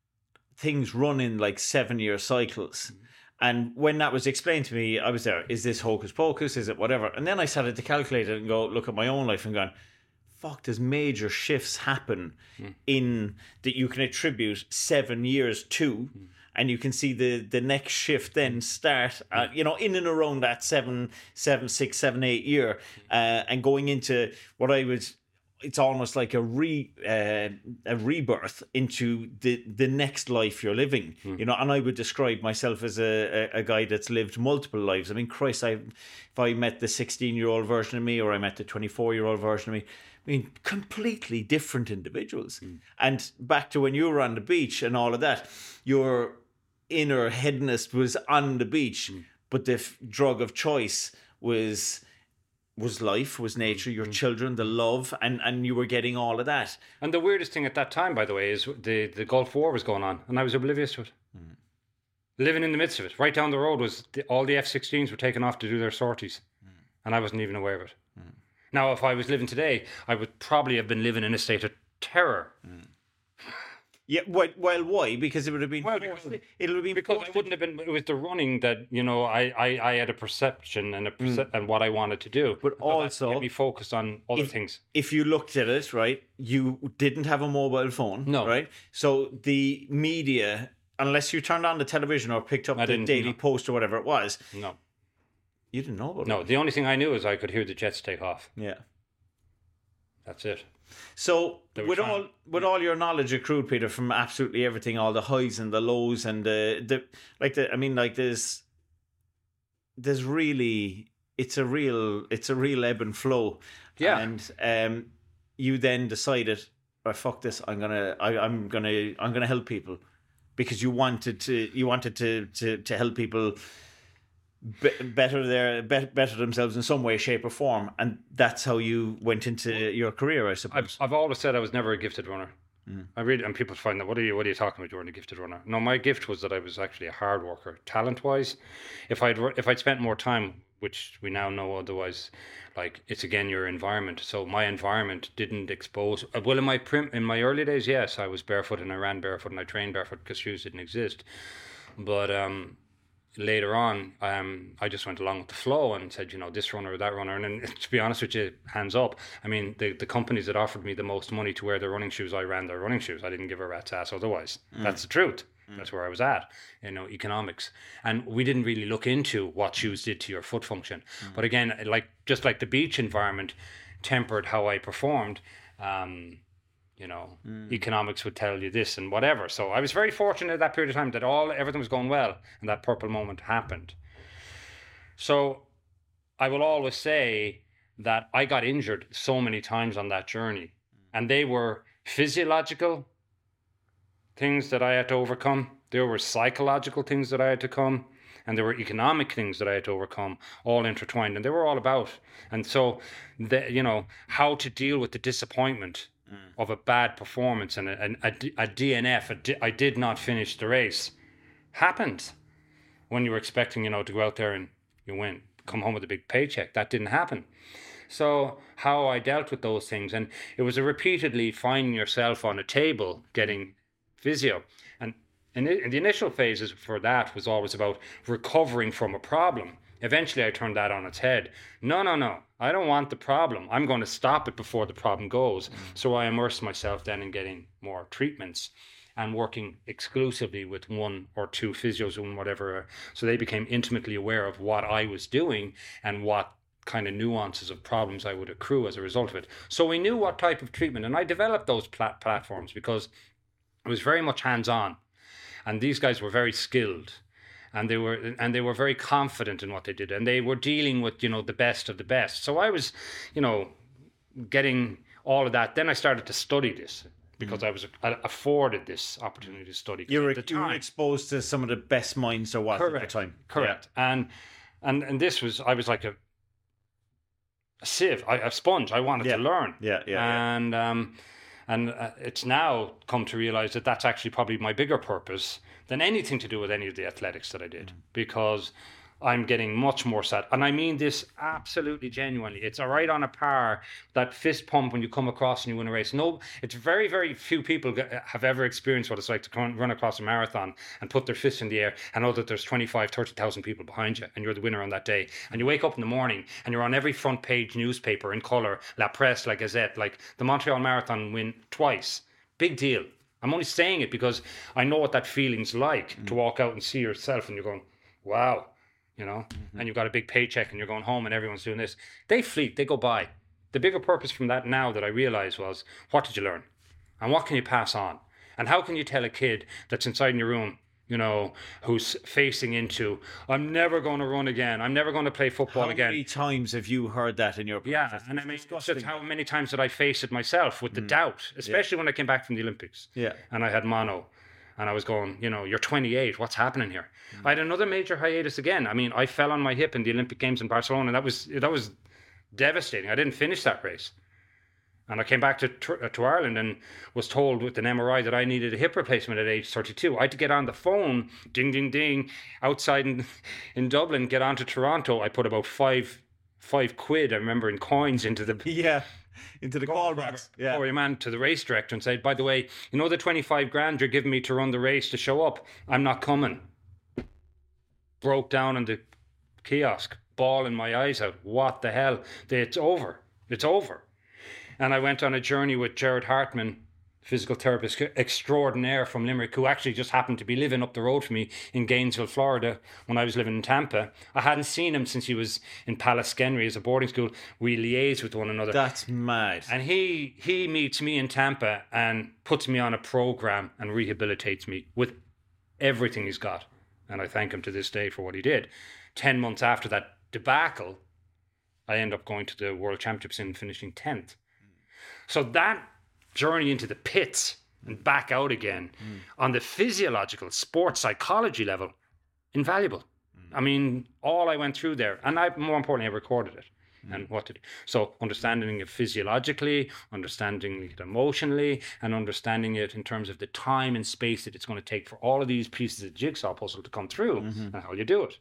things run in like seven year cycles. Mm-hmm. And when that was explained to me, I was there, is this hocus pocus? Is it whatever? And then I started to calculate it and go look at my own life and going, fuck, there's major shifts happen mm. in that you can attribute seven years to. Mm. And you can see the, the next shift then start, uh, you know, in and around that seven, seven, six, seven, eight year, uh, and going into what I would it's almost like a re uh, a rebirth into the the next life you're living. Mm. You know, and I would describe myself as a, a, a guy that's lived multiple lives. I mean, Christ, I if I met the sixteen year old version of me, or I met the twenty-four year old version of me, I mean, completely different individuals. Mm. And back to when you were on the beach and all of that, your inner hedonist was on the beach, mm. but the f- drug of choice was was life, was nature, your mm. children, the love, and, and you were getting all of that. And the weirdest thing at that time, by the way, is the, the Gulf War was going on, and I was oblivious to it. Mm. Living in the midst of it. Right down the road was the, all the F sixteens were taken off to do their sorties, mm. and I wasn't even aware of it. Mm. Now, if I was living today, I would probably have been living in a state of terror. Mm. Yeah, well, well, why? Because it would have been. Well, forced, it would have been because I wouldn't have been. It was the running that, you know, I, I, I had a perception and a perce- mm. and what I wanted to do. But also, get me focused on other if, things. If you looked at it, right, you didn't have a mobile phone, no, right? So the media, unless you turned on the television or picked up I the Daily no. Post or whatever it was, no, you didn't know about no, it. No, the only thing I knew is I could hear the jets take off. Yeah, that's it. So with trying, all with yeah. all your knowledge accrued, Peter, from absolutely everything, all the highs and the lows and the the like the I mean like there's there's really it's a real it's a real ebb and flow. Yeah. And um you then decided, oh, fuck this, I'm gonna I, I'm gonna I'm gonna help people, because you wanted to you wanted to to, to help people Be- better their be- better themselves in some way, shape, or form, and that's how you went into your career, I suppose. I've, I've always said I was never a gifted runner. Mm. I really, and people find that, what are you what are you talking about? You weren't a gifted runner. No, my gift was that I was actually a hard worker, talent wise. If I'd if I'd spent more time, which we now know otherwise, like it's again your environment. So my environment didn't expose. Well, in my prim, in my early days, yes, I was barefoot and I ran barefoot and I trained barefoot because shoes didn't exist, but um. Later on, um, I just went along with the flow and said, you know, this runner or that runner. And then, to be honest with you, hands up. I mean, the, the companies that offered me the most money to wear their running shoes, I ran their running shoes. I didn't give a rat's ass otherwise. Mm. That's the truth. Mm. That's where I was at, you know, economics. And we didn't really look into what shoes did to your foot function. Mm. But again, like just like the beach environment tempered how I performed, um, you know, mm. economics would tell you this and whatever. So I was very fortunate at that period of time that all everything was going well and that purple moment happened. So I will always say that I got injured so many times on that journey, and they were physiological things that I had to overcome. There were psychological things that I had to come, and there were economic things that I had to overcome, all intertwined, and they were all about. And so, the, you know, how to deal with the disappointment of a bad performance and a, a, a D N F, a di- I did not finish the race, happened when you were expecting, you know, to go out there and you win, come home with a big paycheck. That didn't happen. So how I dealt with those things, and it was a repeatedly finding yourself on a table getting physio. And in, in the initial phases for that was always about recovering from a problem. Eventually I turned that on its head. No, no, no. I don't want the problem. I'm going to stop it before the problem goes. Mm. So I immersed myself then in getting more treatments and working exclusively with one or two physios and whatever. So they became intimately aware of what I was doing and what kind of nuances of problems I would accrue as a result of it. So we knew what type of treatment, and I developed those plat- platforms because it was very much hands-on, and these guys were very skilled. And they were and they were very confident in what they did, and they were dealing with, you know, the best of the best. So I was, you know, getting all of that. Then I started to study this because mm. I was I afforded this opportunity to study. You were, you were exposed to some of the best minds there was Correct. at the time. Correct. Yeah. And and and this was I was like a a sieve, a sponge. I wanted yeah. to learn. Yeah, yeah. And yeah. um, and uh, it's now come to realize that that's actually probably my bigger purpose than anything to do with any of the athletics that I did, mm. because I'm getting much more sad. And I mean this absolutely genuinely. It's all right on a par, that fist pump when you come across and you win a race. No, it's very, very few people have ever experienced what it's like to run across a marathon and put their fist in the air and know that there's twenty-five, thirty thousand people behind you and you're the winner on that day. And you wake up in the morning and you're on every front page newspaper in colour, La Presse, La Gazette, like the Montreal Marathon win twice. Big deal. I'm only saying it because I know what that feeling's like, mm. to walk out and see yourself and you're going, wow. You know, mm-hmm. and you've got a big paycheck and you're going home and everyone's doing this. They fleet, they go by. the bigger purpose from that now that I realize was, what did you learn? And what can you pass on? And how can you tell a kid that's inside in your room, you know, who's facing into, I'm never going to run again. I'm never going to play football How again. many times have you heard that in your Yeah, practice? and I mean, Disgusting. just how many times did I face it myself with the doubt, especially when I came back from the Olympics. Yeah. And I had mono. And I was going, you know, you're twenty-eight. What's happening here? I had another major hiatus again. I mean, I fell on my hip in the Olympic Games in Barcelona. And that was that was devastating. I didn't finish that race. And I came back to to Ireland and was told with an M R I that I needed a hip replacement at age thirty-two. I had to get on the phone, ding, ding, ding, outside in, in Dublin, get on to Toronto. I put about five five quid, I remember, in coins into the Yeah, into the call box. Yeah. Or your man to the race director and said, by the way, you know the twenty-five grand you're giving me to run the race to show up? I'm not coming. Broke down in the kiosk, bawling my eyes out. What the hell? It's over. It's over. And I went on a journey with Gerard Hartman, physical therapist extraordinaire from Limerick, who actually just happened to be living up the road from me in Gainesville, Florida, when I was living in Tampa. I hadn't seen him since he was in Palaskennry as a boarding school. We liaised with one another. That's mad. And he he meets me in Tampa and puts me on a program and rehabilitates me with everything he's got. And I thank him to this day for what he did. Ten months after that debacle, I end up going to the World Championships and finishing tenth. So that journey into the pits and back out again mm. on the physiological sports psychology level, invaluable. Mm. I mean, all I went through there, and I, more importantly, I recorded it. Mm. And what to do. So understanding it physiologically, understanding it emotionally, and understanding it in terms of the time and space that it's going to take for all of these pieces of the jigsaw puzzle to come through, mm-hmm. and how you do it.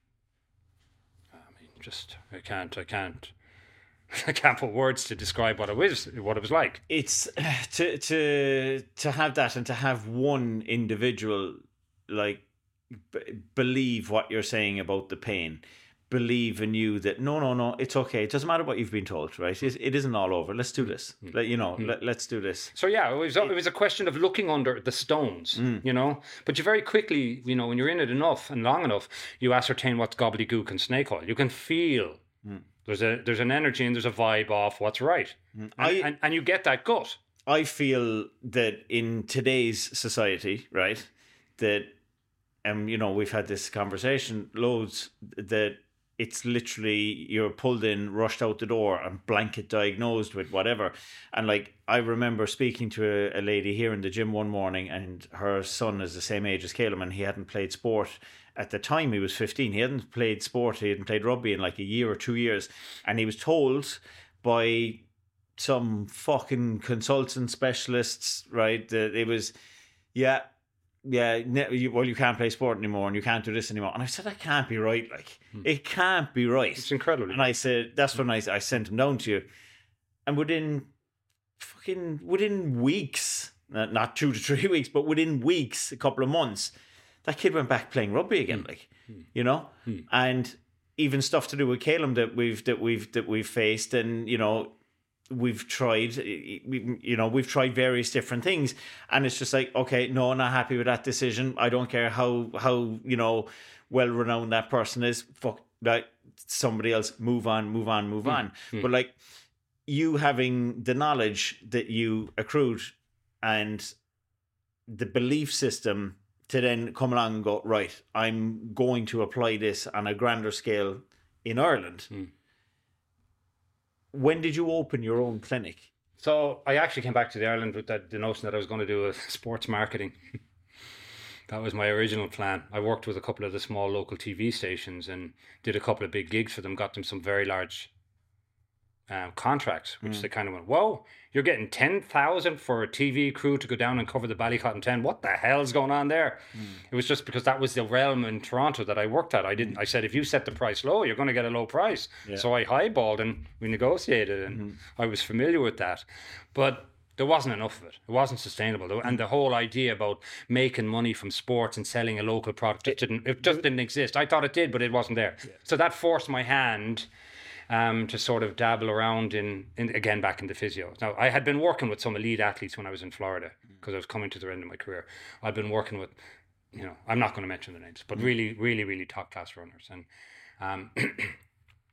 I mean, just, I can't, I can't. I can't put words to describe what it was, what it was like. It's to to to have that and to have one individual like b- believe what you're saying about the pain, believe in you that no, no, no, it's okay. It doesn't matter what you've been told, right? It, it isn't all over. Let's do this. Mm. Let, you know, mm. let, let's do this. So yeah, it was it, it was a question of looking under the stones, mm. you know. But you very quickly, you know, when you're in it enough and long enough, you ascertain what's gobbledygook and snake oil. You can feel. Mm. There's a there's an energy and there's a vibe off what's right, and, I, and and you get that gut. I feel that in today's society, right, that um you know we've had this conversation loads that it's literally you're pulled in, rushed out the door, and blanket diagnosed with whatever. And like I remember speaking to a, a lady here in the gym one morning, and her son is the same age as Caleb, and he hadn't played sport. At the time he was fifteen. He hadn't played sport. He hadn't played rugby in like a year or two years. And he was told by some fucking consultant specialists, right, that it was, yeah, yeah, well, you can't play sport anymore and you can't do this anymore. And I said, that can't be right. Like, hmm. it can't be right. It's incredible. And I said, that's when I, I sent him down to you. And within fucking, within weeks, not two to three weeks, but within weeks, a couple of months, that kid went back playing rugby again, mm. like, mm. you know, mm. and even stuff to do with Caleb that we've that we've that we've faced, and you know, we've tried, you know, we've tried various different things, and it's just like, okay, no, not happy with that decision. I don't care how how you know well renowned that person is. Fuck that, somebody else. Move on, move on, move mm. on. Mm. But like you having the knowledge that you accrued and the belief system to then come along and go, right, I'm going to apply this on a grander scale in Ireland. Mm. When did you open your own clinic? So I actually came back to the Ireland with that, the notion that I was going to do a sports marketing. That was my original plan. I worked with a couple of the small local T V stations and did a couple of big gigs for them, got them some very large um, contracts, which mm. they kind of went, whoa, you're getting ten thousand for a T V crew to go down and cover the Ballycotton ten. What the hell's going on there? Mm. It was just because that was the realm in Toronto that I worked at. I didn't. I said, if you set the price low, you're going to get a low price. Yeah. So I highballed and we negotiated, and mm-hmm. I was familiar with that. But there wasn't enough of it. It wasn't sustainable. And the whole idea about making money from sports and selling a local product, it didn't. It just didn't exist. I thought it did, but it wasn't there. Yeah. So that forced my hand Um, to sort of dabble around in, in, again, back in the physio. Now, I had been working with some elite athletes when I was in Florida because I was coming to the end of my career. I'd been working with, you know, I'm not going to mention the names, but really, really, really top class runners. And um,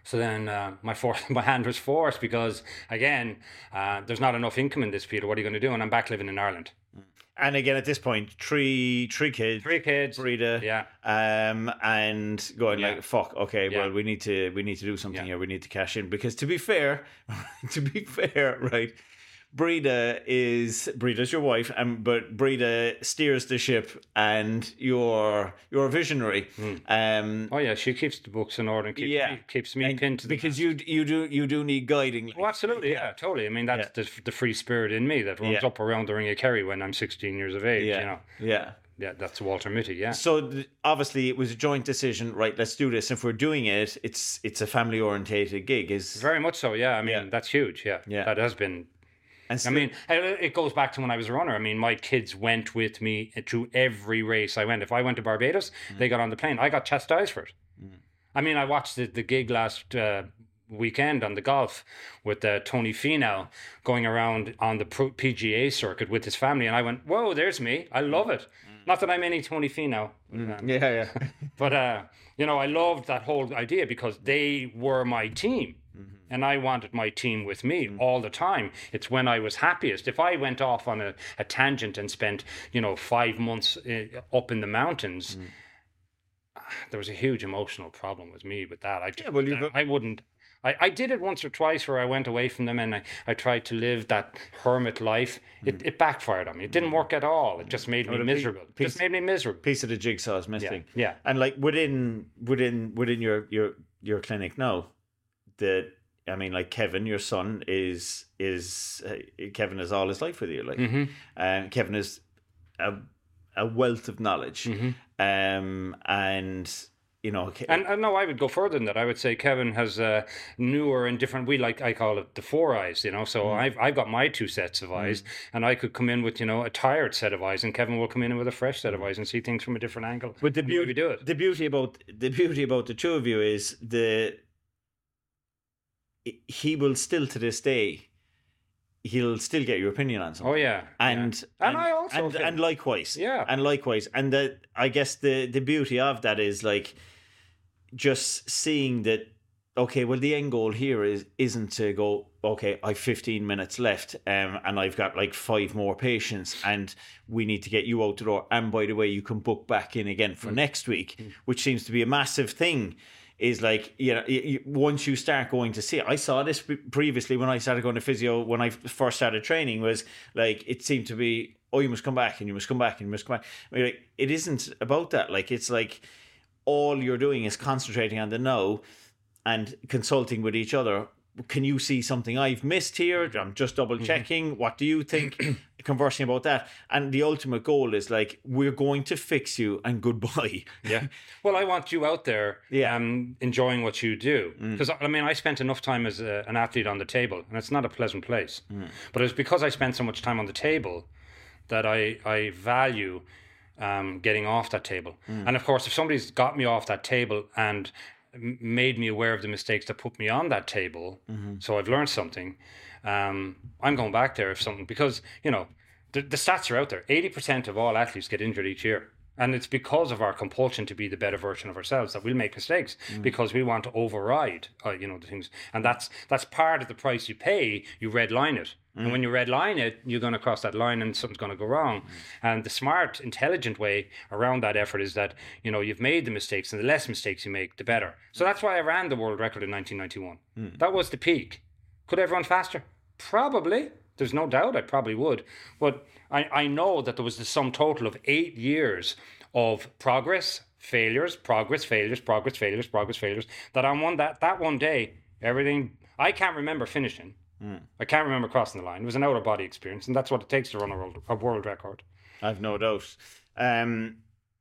So then uh, my for- my hand was forced because, again, uh, there's not enough income in this, Peter. What are you going to do? And I'm back living in Ireland. And again, at this point, three three kids, Three kids. Breda, Yeah. um, and going Yeah. like, fuck, okay, Yeah. well, we need to we need to do something Yeah. here. We need to cash in because, to be fair, to be fair, right, Breda is Breda's your wife, and but Breda steers the ship, and you're you're a visionary. Um, Oh, yeah, she keeps the books in order and keeps Yeah. me, keeps me and pinned to the because you you do you do need guiding. like- Oh, absolutely, yeah, totally. I mean, that's the, the free spirit in me that runs Yeah. up around the Ring of Kerry when I'm sixteen years of age, yeah, you know. yeah. Yeah, that's Walter Mitty, yeah. So th- obviously it was a joint decision, right? Let's do this. If we're doing it, it's it's a family orientated gig. Is Very much so, yeah. I mean, Yeah. that's huge, yeah. Yeah. That has been... and I still- mean, it it goes back to when I was a runner. I mean, my kids went with me to every race I went. If I went to Barbados, they got on the plane. I got chastised for it. I mean, I watched the, the gig last uh, weekend on the golf with uh, Tony Finau going around on the Pro- P G A circuit with his family. And I went, whoa, there's me. I love it. Not that I'm any Tony Finau. um, yeah, yeah. But, uh, you know, I loved that whole idea because they were my team. And I wanted my team with me all the time. It's when I was happiest. If I went off on a, a tangent and spent, you know, five months uh, up in the mountains, there was a huge emotional problem with me with that. I, just, Yeah, well, you've- I wouldn't. I, I did it once or twice where I went away from them and I, I tried to live that hermit life. It, it backfired on me. It didn't work at all. It just made me the pe- miserable. It piece- just made me miserable. Piece of the jigsaw is missing. yeah. And like within within within your your your clinic now, the I mean, like Kevin, your son is is uh, Kevin is all his life with you. Like, Mm-hmm. um, Kevin is a a wealth of knowledge, um, and you know, Ke- And, and no, I would go further than that. I would say Kevin has uh, newer and different. We like I call it the four eyes. You know, so Mm. I've I've got my two sets of eyes, and I could come in with you know a tired set of eyes, and Kevin will come in with a fresh set of eyes and see things from a different angle. But the The way we beauty, do it. the beauty about the beauty about the two of you is the he will still to this day he'll still get your opinion on something. Oh yeah, And, yeah. and I also and, think- and likewise, Yeah. and likewise, and the I guess the the beauty of that is like just seeing that. Okay, well, the end goal here is isn't to go. Okay, I've fifteen minutes left, um, and I've got like five more patients, and we need to get you out the door. And by the way, you can book back in again for next week, which seems to be a massive thing. Is like, you know, you, you- once you start going to see, I saw this pre- previously when I started going to physio when I first started training. Was like it seemed to be, oh, you must come back and you must come back and you must come back. I mean, like, it isn't about that. Like it's like all you're doing is concentrating on the now and consulting with each other. Can you see something I've missed here? I'm just double checking. What do you think? Conversing about that. And the ultimate goal is like, we're going to fix you and goodbye. Yeah. Well, I want you out there Yeah. um, enjoying what you do. Because, I mean, I spent enough time as a, an athlete on the table, and it's not a pleasant place. But it's because I spent so much time on the table that I, I value um, getting off that table. And, of course, if somebody's got me off that table and m- made me aware of the mistakes that put me on that table, so I've learned something, um, I'm going back there if something, because, you know, the, the stats are out there. eighty percent of all athletes get injured each year. And it's because of our compulsion to be the better version of ourselves that we'll make mistakes because we want to override, uh, you know, the things. And that's that's part of the price you pay. You red line it. And when you red line it, you're going to cross that line and something's going to go wrong. And the smart, intelligent way around that effort is that, you know, you've made the mistakes and the less mistakes you make, the better. So that's why I ran the world record in nineteen ninety-one. That was the peak. Could I have run faster? Probably. There's no doubt I probably would. But I, I know that there was the sum total of eight years of progress, failures, progress, failures, progress, failures, progress, failures. That on one that, that one day, everything I can't remember finishing. I can't remember crossing the line. It was an out of body experience, and that's what it takes to run a world, a world record. I've no doubt. Um,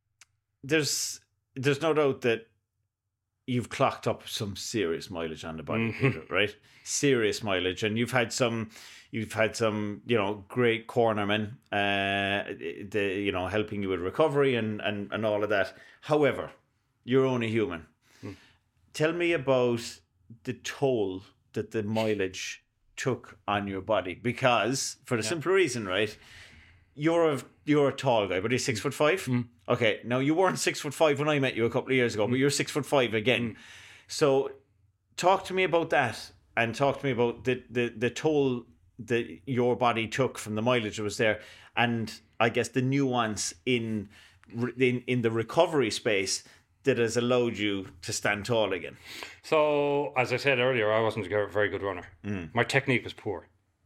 there's there's no doubt that you've clocked up some serious mileage on the body, Peter, right? Serious mileage, and you've had some, you've had some, you know, great cornermen, uh, the you know, helping you with recovery and and and all of that. However, you're only human. Mm. Tell me about the toll that the mileage took on your body, because for the Yeah. simple reason, right? You're a you're a tall guy, but he's six foot five. Mm. Okay, now you weren't six foot five when I met you a couple of years ago, but you're six foot five again. So talk to me about that, and talk to me about the the, the toll that your body took from the mileage that was there, and I guess the nuance in in in the recovery space that has allowed you to stand tall again. So, as I said earlier, I wasn't a very good runner. Mm. My technique was poor.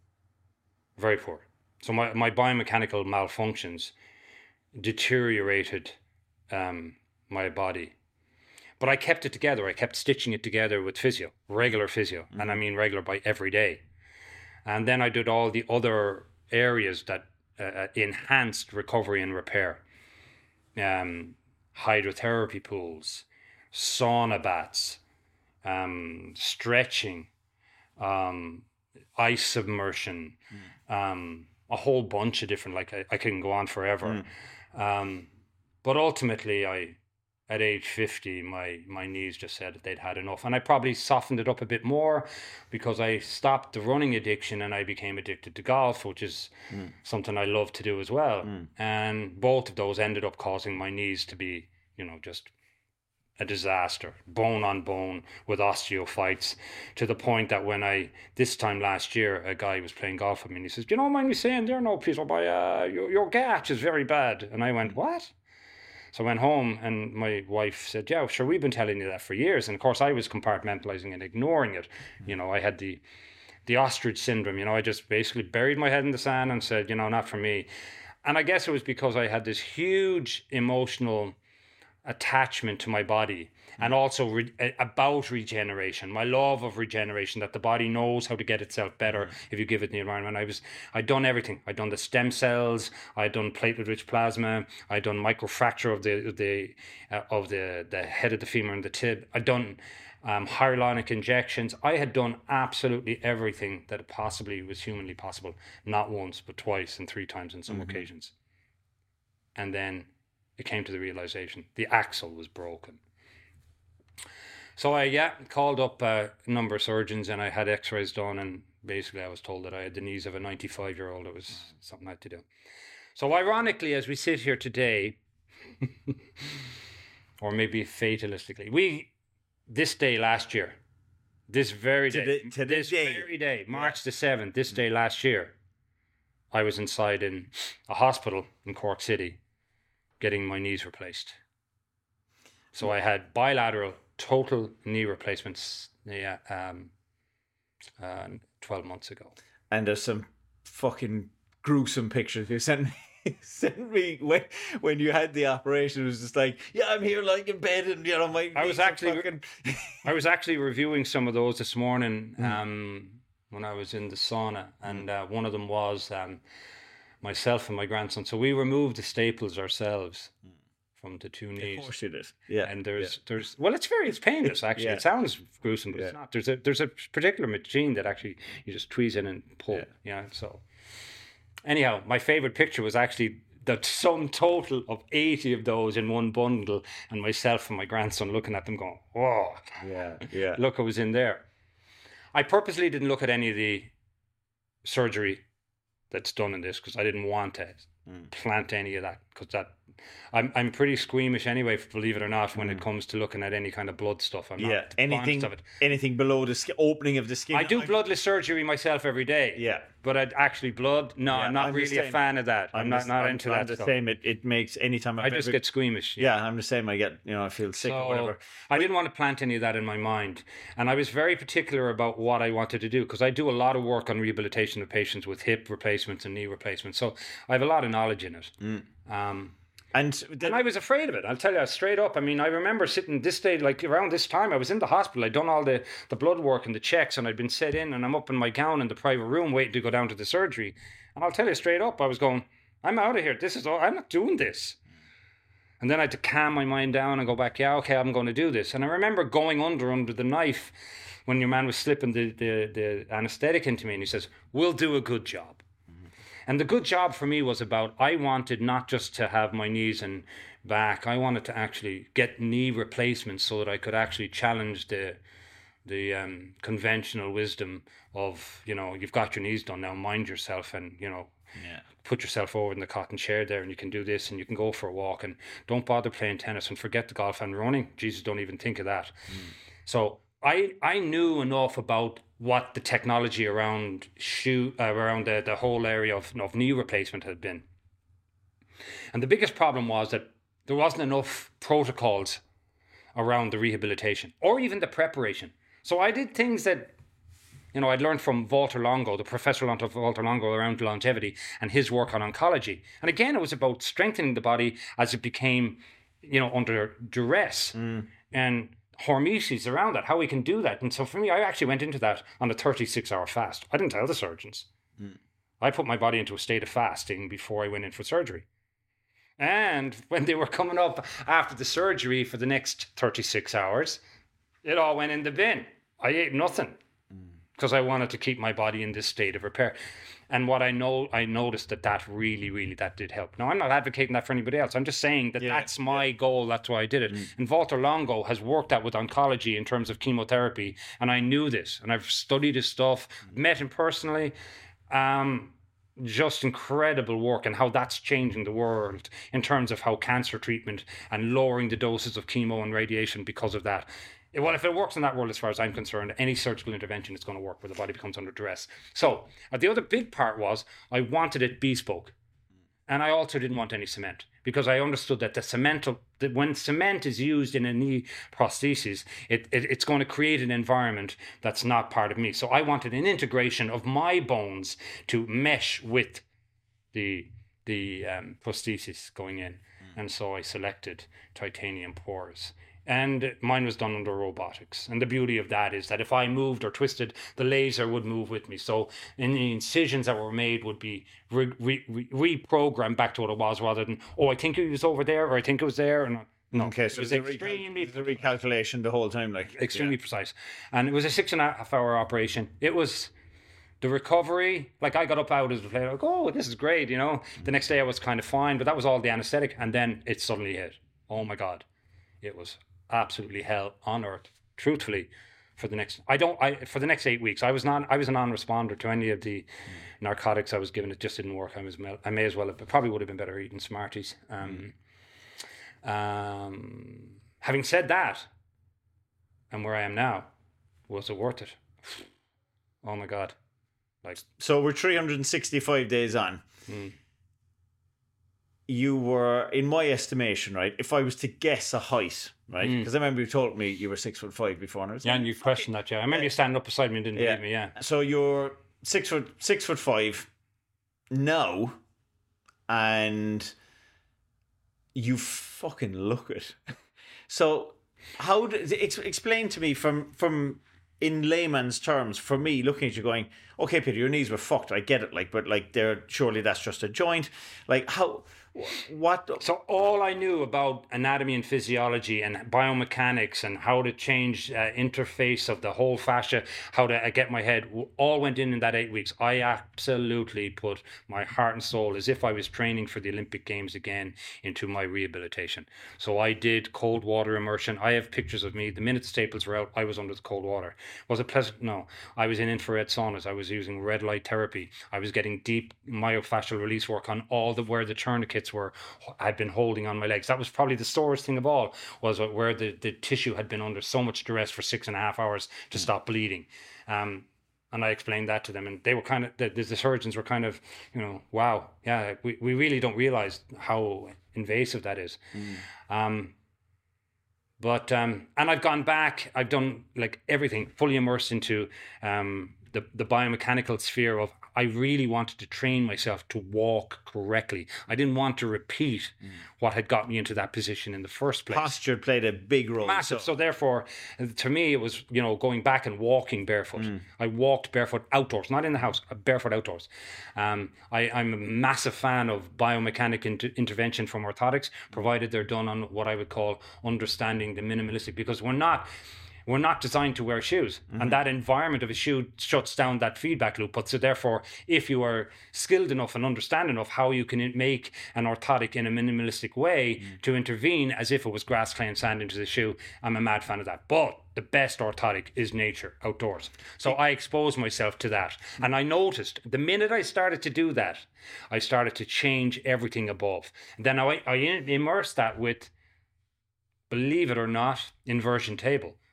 Very poor. So my, my biomechanical malfunctions deteriorated um, my body. But I kept it together. I kept stitching it together with physio, regular physio. Mm. And I mean regular by every day. And then I did all the other areas that uh, enhanced recovery and repair. Um, hydrotherapy pools, sauna baths, um, stretching, um, ice submersion, mm. um, a whole bunch of different, like I, I can go on forever. Mm. Um, but ultimately, I, at age fifty, my, my knees just said that they'd had enough. And I probably softened it up a bit more because I stopped the running addiction and I became addicted to golf, which is mm. something I love to do as well. Mm. And both of those ended up causing my knees to be, you know, just a disaster, bone on bone with osteophytes, to the point that when I, this time last year, a guy was playing golf with me and he says, do you know, mind me saying there, no, Peter, boy, uh, your, your gatch is very bad. And I went, what? So I went home and my wife said, yeah, sure, we've been telling you that for years. And of course I was compartmentalizing and ignoring it. You know, I had the, the ostrich syndrome, you know, I just basically buried my head in the sand and said, you know, not for me. And I guess it was because I had this huge emotional attachment to my body, and also re- about regeneration, my love of regeneration, that the body knows how to get itself better if you give it the environment. I was, I'd done everything. I'd done the stem cells, I'd done platelet-rich plasma, I'd done microfracture of the the uh, of the the head of the femur and the tib. I'd done um, hyaluronic injections. I had done absolutely everything that possibly was humanly possible, not once but twice and three times in some mm-hmm. occasions. And then it came to the realization the axle was broken. So I yeah called up a number of surgeons and I had x-rays done, and basically I was told that I had the knees of a ninety-five year old. It was something I had to do. So ironically, as we sit here today, or maybe fatalistically, we this day last year, this very day, to the, to this day. very day, March the seventh, this day last year, I was inside in a hospital in Cork City, getting my knees replaced. So I had bilateral total knee replacements yeah, um, uh, twelve months ago. And there's some fucking gruesome pictures you sent me, sent me when, when you had the operation. It was just like, yeah, I'm here like in bed and, you know, my I was actually fucking... I was actually reviewing some of those this morning um, mm. when I was in the sauna. And uh, one of them was... Um, myself and my grandson. So we removed the staples ourselves mm. from the two knees. Of course you did. Yeah. And there's, yeah. there's, well, it's very, it's painless actually. Yeah. It sounds gruesome, but yeah. it's not. There's a, there's a particular machine that actually you just tweeze in and pull. Yeah. yeah. So anyhow, my favorite picture was actually the sum total of eighty of those in one bundle, and myself and my grandson looking at them going, whoa. Yeah. Yeah. Look, I was in there. I purposely didn't look at any of the surgery that's done in this because I didn't want to mm. plant any of that, because that I'm I'm pretty squeamish anyway, believe it or not, when mm. it comes to looking at any kind of blood stuff. I'm yeah, not anything of it. anything below the skin, opening of the skin. I do I'm, bloodless surgery myself every day. Yeah, but I'd actually blood. No, yeah, I'm not I'm really a fan of that. I'm, I'm not just, not I'm, into I'm that. the stuff. same. It it makes anytime I just ever, get squeamish. Yeah. yeah, I'm the same. I get you know I feel sick so, or whatever. I didn't want to plant any of that in my mind, and I was very particular about what I wanted to do, because I do a lot of work on rehabilitation of patients with hip replacements and knee replacements. So I have a lot of knowledge in it. Mm. Um, And, the, and I was afraid of it. I'll tell you straight up. I mean, I remember sitting this day, like around this time, I was in the hospital. I'd done all the, the blood work and the checks, and I'd been set in, and I'm up in my gown in the private room waiting to go down to the surgery. And I'll tell you straight up, I was going, I'm out of here. This is all, I'm not doing this. And then I had to calm my mind down and go back, yeah, okay, I'm going to do this. And I remember going under, under the knife when your man was slipping the, the, the anesthetic into me, and he says, we'll do a good job. And the good job for me was about, I wanted not just to have my knees and back, I wanted to actually get knee replacements so that I could actually challenge the the um, conventional wisdom of, you know, you've got your knees done now, mind yourself, and, you know, yeah. put yourself forward in the cotton chair there, and you can do this, and you can go for a walk, and don't bother playing tennis, and forget the golf and running. Jesus, don't even think of that. Mm. So I I knew enough about what the technology around shoe uh, around the, the whole area of, of knee replacement had been. And the biggest problem was that there wasn't enough protocols around the rehabilitation or even the preparation. So I did things that, you know, I'd learned from Walter Longo, the professor Walter Longo, around longevity and his work on oncology. And again, it was about strengthening the body as it became, you know, under duress. Mm. And hormesis around that, how we can do that. And so for me, I actually went into that on a thirty-six hour fast. I didn't tell the surgeons. Mm. I put my body into a state of fasting before I went in for surgery. And when they were coming up after the surgery for the next thirty-six hours, it all went in the bin. I ate nothing because mm. I wanted to keep my body in this state of repair. And what I know, I noticed that that really, really, that did help. Now, I'm not advocating that for anybody else. I'm just saying that yeah, that's my yeah. goal. That's why I did it. Mm. And Walter Longo has worked out with oncology in terms of chemotherapy. And I knew this. And I've studied his stuff, mm. met him personally. Um, just incredible work and how that's changing the world in terms of how cancer treatment and lowering the doses of chemo and radiation because of that. Well, if it works in that world, as far as I'm concerned, any surgical intervention is going to work where the body becomes under duress. So uh, the other big part was I wanted it bespoke. And I also didn't want any cement because I understood that the cement, that when cement is used in a knee prosthesis, it, it it's going to create an environment that's not part of me. So I wanted an integration of my bones to mesh with the the um, prosthesis going in. Mm. And so I selected titanium pores. And mine was done under robotics. And the beauty of that is that if I moved or twisted, the laser would move with me. So any incisions that were made would be re- re- re- reprogrammed back to what it was rather than, oh, I think it was over there or I think it was there. And no, okay, so it was extremely the recalculation the whole time, like extremely yeah. precise. And it was a six and a half hour operation. It was the recovery. Like I got up out as a player, like, oh, this is great, you know. The next day I was kind of fine, but that was all the anesthetic. And then it suddenly hit. Oh my God, it was absolutely hell on earth, truthfully, for the next I don't I for the next eight weeks I was not I was a non-responder to any of the mm. narcotics I was given. It just didn't work. I was I may as well have probably would have been better eating Smarties. Um, mm. um, having said that, and where I am now, was it worth it? Oh my God! Like so, we're three hundred sixty-five days on. Mm. You were, in my estimation, right, if I was to guess a height, right, because mm. I remember you told me you were six foot five before. And I was yeah, like, and you questioned that, yeah. I remember you standing up beside me and didn't yeah. believe me, yeah. So you're six foot six foot five now, and you fucking look it. So how do, ex, explain to me from from in layman's terms, for me looking at you going, okay, Peter, your knees were fucked. I get it, like, but like, they're surely that's just a joint. Like, how? What? So all I knew about anatomy and physiology and biomechanics and how to change uh, interface of the whole fascia, how to uh, get my head, all went in in that eight weeks. I absolutely put my heart and soul, as if I was training for the Olympic Games again, into my rehabilitation. So I did cold water immersion. I have pictures of me. The minute the staples were out, I was under the cold water. Was it pleasant? No. I was in infrared saunas. I was using red light therapy. I was getting deep myofascial release work on all the where the tourniquets were I'd been holding on my legs. That was probably the sorest thing of all, was where the, the tissue had been under so much duress for six and a half hours to mm. stop bleeding. Um, and I explained that to them, and they were kind of, the, the surgeons were kind of, you know, wow, yeah, we, we really don't realize how invasive that is. Mm. Um, but, um, and I've gone back, I've done like everything, fully immersed into um, the, the biomechanical sphere of, I really wanted to train myself to walk correctly. I didn't want to repeat mm. what had got me into that position in the first place. Posture played a big role. Massive. So. so therefore, to me, it was, you know, going back and walking barefoot. Mm. I walked barefoot outdoors, not in the house, barefoot outdoors. Um, I, I'm a massive fan of biomechanic inter- intervention from orthotics, provided they're done on what I would call understanding the minimalistic, because we're not... We're not designed to wear shoes, mm-hmm. and that environment of a shoe shuts down that feedback loop. But so therefore, if you are skilled enough and understand enough how you can make an orthotic in a minimalistic way mm. to intervene as if it was grass, clay and sand into the shoe, I'm a mad fan of that. But the best orthotic is nature, outdoors. So I exposed myself to that. And I noticed the minute I started to do that, I started to change everything above. And then I, I immersed that with, believe it or not, inversion table.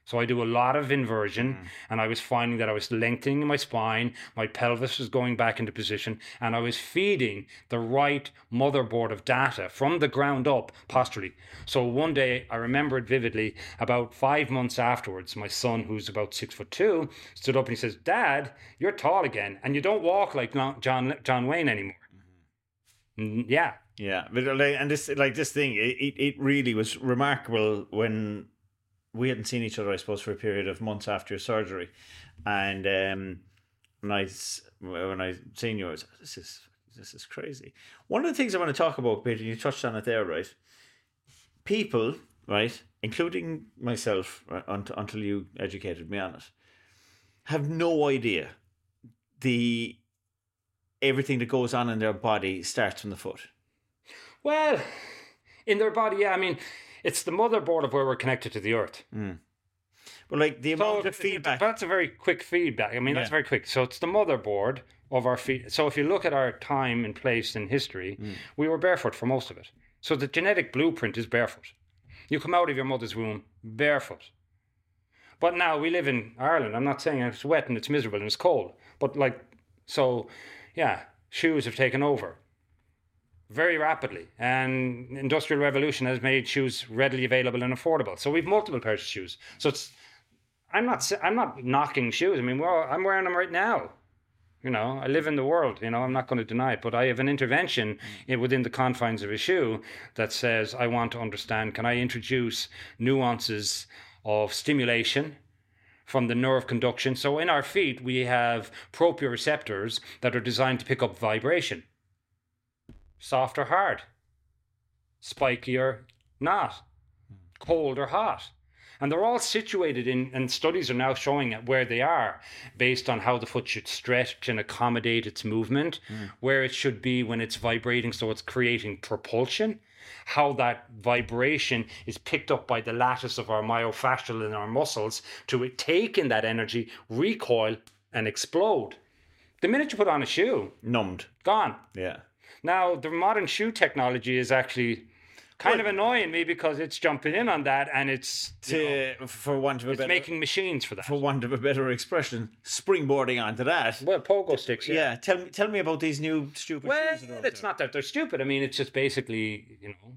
So I do a lot of inversion, mm. and I was finding that I was lengthening my spine, my pelvis was going back into position, and I was feeding the right motherboard of data from the ground up posturally. So one day, I remember it vividly, about five months afterwards, my son, who's about six foot two, stood up and he says, "Dad, you're tall again, and you don't walk like John John Wayne anymore." Mm-hmm. Yeah. Yeah, but like, and this like this thing, it, it really was remarkable when we hadn't seen each other, I suppose, for a period of months after your surgery, and um, when I when I seen you, I was this is this is crazy. One of the things I want to talk about, Peter, you touched on it there, right? People, right, including myself, right, until, until you educated me on it, have no idea the everything that goes on in their body starts from the foot. Well, in their body, yeah. I mean, it's the motherboard of where we're connected to the earth. Mm. But like the amount so of feedback. That's a very quick feedback. I mean, yeah. that's very quick. So it's the motherboard of our feet. So if you look at our time and place in history, mm. we were barefoot for most of it. So the genetic blueprint is barefoot. You come out of your mother's womb barefoot. But now we live in Ireland. I'm not saying it's wet and it's miserable and it's cold. But like, so yeah, shoes have taken over very rapidly, and industrial revolution has made shoes readily available and affordable. So we've multiple pairs of shoes. So it's, I'm not, I'm not knocking shoes. I mean, well, I'm wearing them right now. You know, I live in the world. You know, I'm not going to deny it. But I have an intervention in, within the confines of a shoe that says I want to understand. Can I introduce nuances of stimulation from the nerve conduction? So in our feet, we have proprioceptors that are designed to pick up vibration. Soft or hard, spiky or not, cold or hot. And they're all situated in, and studies are now showing where they are based on how the foot should stretch and accommodate its movement, mm. where it should be when it's vibrating, so it's creating propulsion, how that vibration is picked up by the lattice of our myofascial and our muscles to take in that energy, recoil, and explode. The minute you put on a shoe, numbed, gone. Yeah. Now, the modern shoe technology is actually kind well, of annoying me because it's jumping in on that, and it's to, know, for want of a it's better, making machines for that. For want of a better expression, springboarding onto that. Well, pogo sticks. Yeah. yeah. Tell me, tell me about these new stupid. Well, shoes it's there. Not that they're stupid. I mean, it's just basically, you know,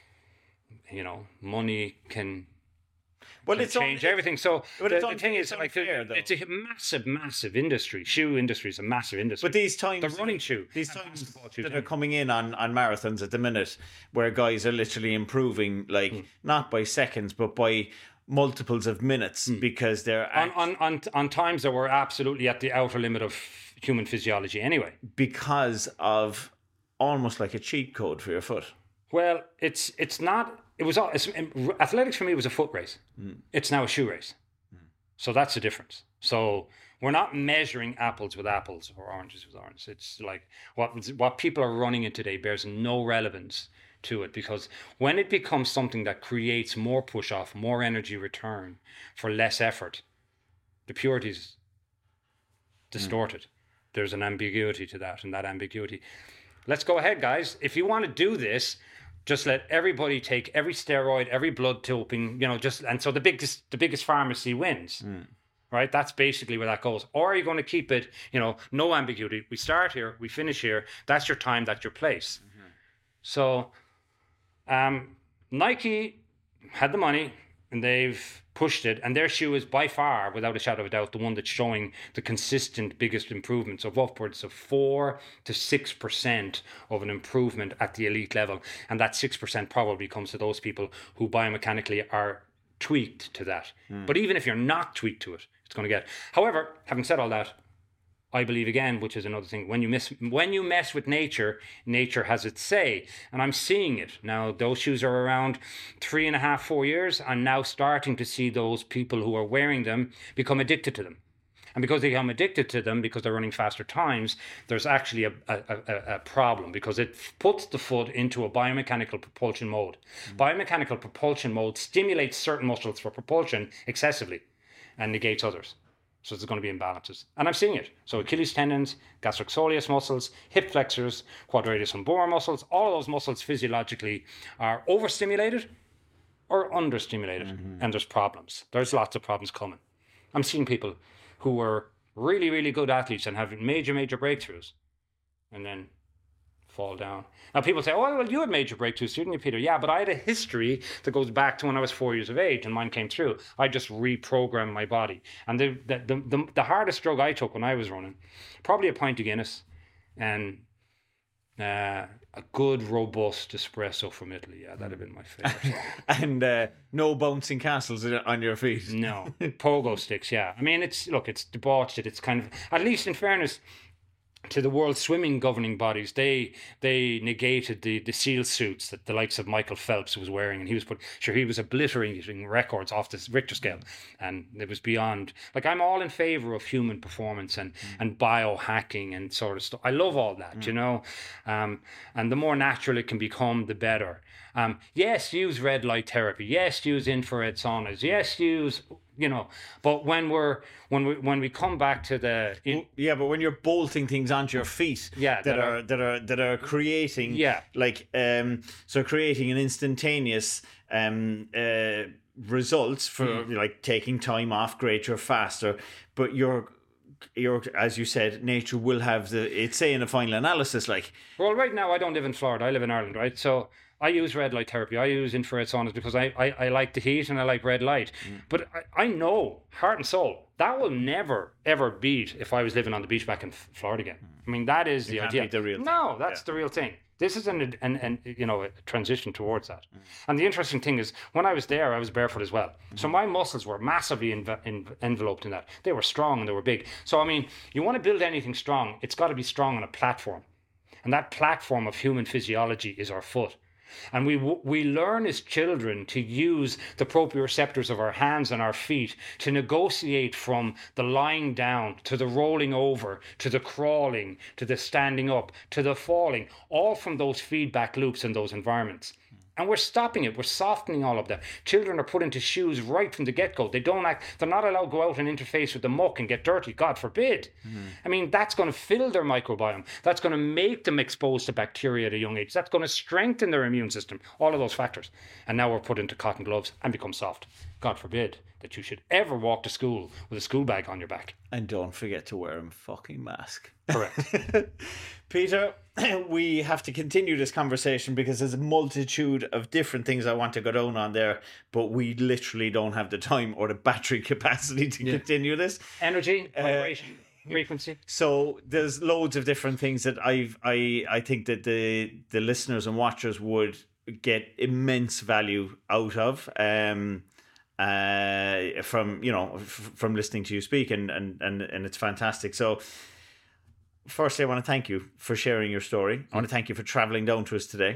you know, money can. Well, it's change only, everything. So the, the un- thing is, like, unfair, it's a massive, massive industry. Shoe industry is a massive industry. But these times, the running shoe, these times that are coming in on, on marathons at the minute, where guys are literally improving, like mm. not by seconds, but by multiples of minutes, mm. because they're on, on on on times that were absolutely at the outer limit of human physiology. Anyway, because of almost like a cheat code for your foot. Well, it's it's not. It was it's, athletics for me was a foot race. Mm. It's now a shoe race. Mm. So that's the difference. So we're not measuring apples with apples or oranges with oranges. It's like what what people are running in today bears no relevance to it, because when it becomes something that creates more push off, more energy return for less effort, the purity is distorted. Mm. There's an ambiguity to that, and that ambiguity. Let's go ahead, guys. If you want to do this, just let everybody take every steroid, every blood doping, you know, just, and so the biggest, the biggest pharmacy wins, mm. right? That's basically where that goes. Or are you going to keep it, you know, no ambiguity? We start here, we finish here. That's your time, that's your place. Mm-hmm. So, um, Nike had the money and they've pushed it, and their shoe is by far, without a shadow of a doubt, the one that's showing the consistent biggest improvements of upwards of four to six percent of an improvement at the elite level. And that six percent probably comes to those people who biomechanically are tweaked to that. Mm. But even if you're not tweaked to it, it's going to get. However, having said all that, I believe again, which is another thing, when you miss, when you mess with nature, nature has its say. And I'm seeing it. Now, those shoes are around three and a half, four years. I'm now starting to see those people who are wearing them become addicted to them. And because they become addicted to them, because they're running faster times, there's actually a, a, a, a problem, because it puts the foot into a biomechanical propulsion mode. Mm-hmm. Biomechanical propulsion mode stimulates certain muscles for propulsion excessively and negates others. So there's going to be imbalances. And I'm seeing it. So Achilles tendons, gastric soleus muscles, hip flexors, quadratus lumborum muscles, all of those muscles physiologically are overstimulated or understimulated, mm-hmm. and there's problems. There's lots of problems coming. I'm seeing people who were really, really good athletes and have major, major breakthroughs, and then fall down. Now people say, oh, well, you had major breakthroughs, didn't you, Peter? Yeah, but I had a history that goes back to when I was four years of age and mine came through. I just reprogrammed my body. And the the, the, the, the hardest drug I took when I was running, probably a pint of Guinness and uh, a good, robust espresso from Italy. Yeah, that'd have been my favorite. And uh, no bouncing castles on your feet. No. Pogo sticks, yeah. I mean, it's, look, it's debauched. It's kind of, at least in fairness, to the world swimming governing bodies, they they negated the, the SEAL suits that the likes of Michael Phelps was wearing, and he was put sure he was obliterating records off this Richter scale, and it was beyond. Like, I'm all in favor of human performance and mm. and biohacking and sort of stuff. I love all that, mm. you know, um, and the more natural it can become, the better. Um, yes, use red light therapy. Yes, use infrared saunas. Yes, use. You know, but when we're when we when we come back to the in, yeah, but when you're bolting things onto your feet, yeah, that, that are, are that are that are creating, yeah, like um, so creating an instantaneous um uh results for mm. like taking time off, great, you're faster, but you're. You're, as you said, nature will have the. It's saying a final analysis, like. Well, right now I don't live in Florida. I live in Ireland, right? So I use red light therapy. I use infrared saunas because I, I, I like the heat and I like red light. Mm. But I, I know, heart and soul, that will never, ever beat if I was living on the beach back in Florida again. I mean, that is the idea. The real no, thing. that's yeah. the real thing. This is an, an, an you know, a transition towards that. Mm. And the interesting thing is, when I was there, I was barefoot as well. Mm-hmm. So my muscles were massively env- en- enveloped in that. They were strong and they were big. So, I mean, you want to build anything strong, it's got to be strong on a platform. And that platform of human physiology is our foot. And we we learn as children to use the proprioceptors of our hands and our feet to negotiate from the lying down to the rolling over to the crawling to the standing up to the falling, all from those feedback loops in those environments. And we're stopping it. We're softening all of that. Children are put into shoes right from the get-go. They don't act, they're not allowed to go out and interface with the muck and get dirty, God forbid. Mm. I mean, that's going to fill their microbiome. That's going to make them exposed to bacteria at a young age. That's going to strengthen their immune system, all of those factors. And now we're put into cotton gloves and become soft. God forbid that you should ever walk to school with a school bag on your back. And don't forget to wear a fucking mask. Correct. Peter, we have to continue this conversation because there's a multitude of different things I want to go down on there, but we literally don't have the time or the battery capacity to yeah. continue this. Energy, vibration, uh, frequency. So there's loads of different things that I've, I I think that the the listeners and watchers would get immense value out of. Um, uh, from you know f- from listening to you speak, and, and and and it's fantastic. So firstly, I want to thank you for sharing your story. I want to thank you for traveling down to us today.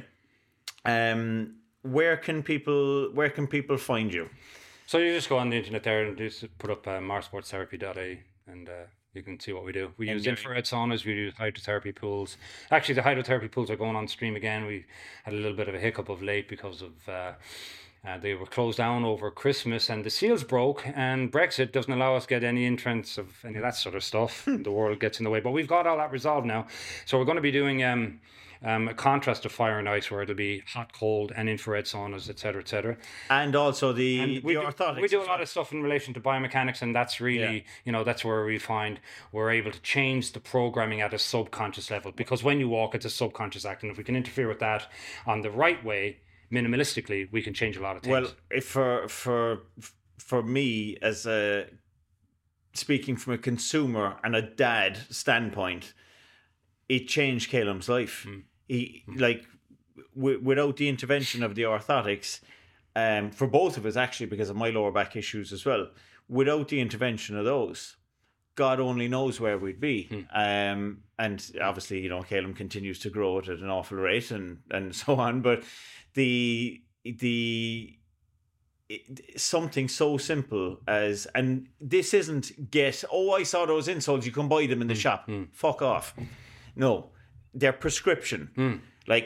Um, where can people where can people find you? So you just go on the internet there and just put up uh, marsportstherapy dot I E and uh, you can see what we do. We use infrared saunas, we use hydrotherapy pools. Actually, the hydrotherapy pools are going on stream again. We had a little bit of a hiccup of late because of uh, uh, they were closed down over Christmas and the seals broke, and Brexit doesn't allow us to get any entrance of any of that sort of stuff. The world gets in the way. But we've got all that resolved now. So we're going to be doing um, um, a contrast of fire and ice where it'll be hot, cold and infrared saunas, et cetera, et cetera. And also the, and we, the do, orthotics. we do a lot of stuff in relation to biomechanics, and that's really, yeah. you know, that's where we find we're able to change the programming at a subconscious level, because when you walk, it's a subconscious act. And if we can interfere with that on the right way, minimalistically, we can change a lot of things. Well, if for for for me, as a speaking from a consumer and a dad standpoint, it changed Calum's life. Mm. He mm. like w- without the intervention of the orthotics, um, for both of us actually, because of my lower back issues as well. Without the intervention of those, God only knows where we'd be. Mm. Um, and obviously, you know, Calum continues to grow at an awful rate and and so on, but. The the it, something so simple as, and this isn't get, oh, I saw those insoles, you can buy them in the mm, shop. Mm. Fuck off. No, they're prescription. Mm. Like,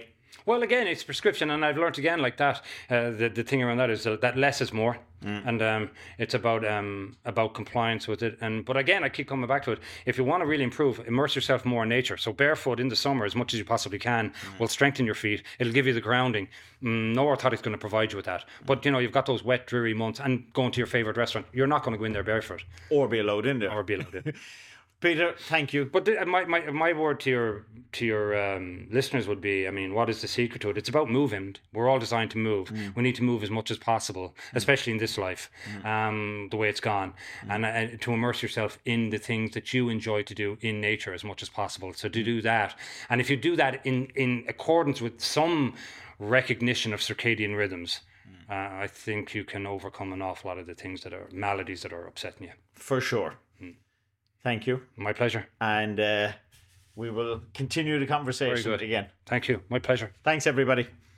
Well, again, it's prescription, and I've learned again like that. Uh, the the thing around that is uh, that less is more, mm. and um, it's about um, about compliance with it. And but again, I keep coming back to it. If you want to really improve, immerse yourself more in nature. So barefoot in the summer as much as you possibly can mm. will strengthen your feet. It'll give you the grounding. Mm, no orthotic's going to provide you with that. Mm. But you know, you've got those wet, dreary months, and going to your favorite restaurant, you're not going to go in there barefoot or be allowed in there, or be allowed in. Peter, thank you. But the, my, my my word to your to your um, listeners would be, I mean, what is the secret to it? It's about moving. We're all designed to move. Mm. We need to move as much as possible, mm. especially in this life, mm. um, the way it's gone, mm. and uh, to immerse yourself in the things that you enjoy to do in nature as much as possible. So to do that, and if you do that in, in accordance with some recognition of circadian rhythms, mm. uh, I think you can overcome an awful lot of the things that are maladies that are upsetting you. For sure. Mm. Thank you. My pleasure. And uh, we will continue the conversation again. Thank you. My pleasure. Thanks, everybody.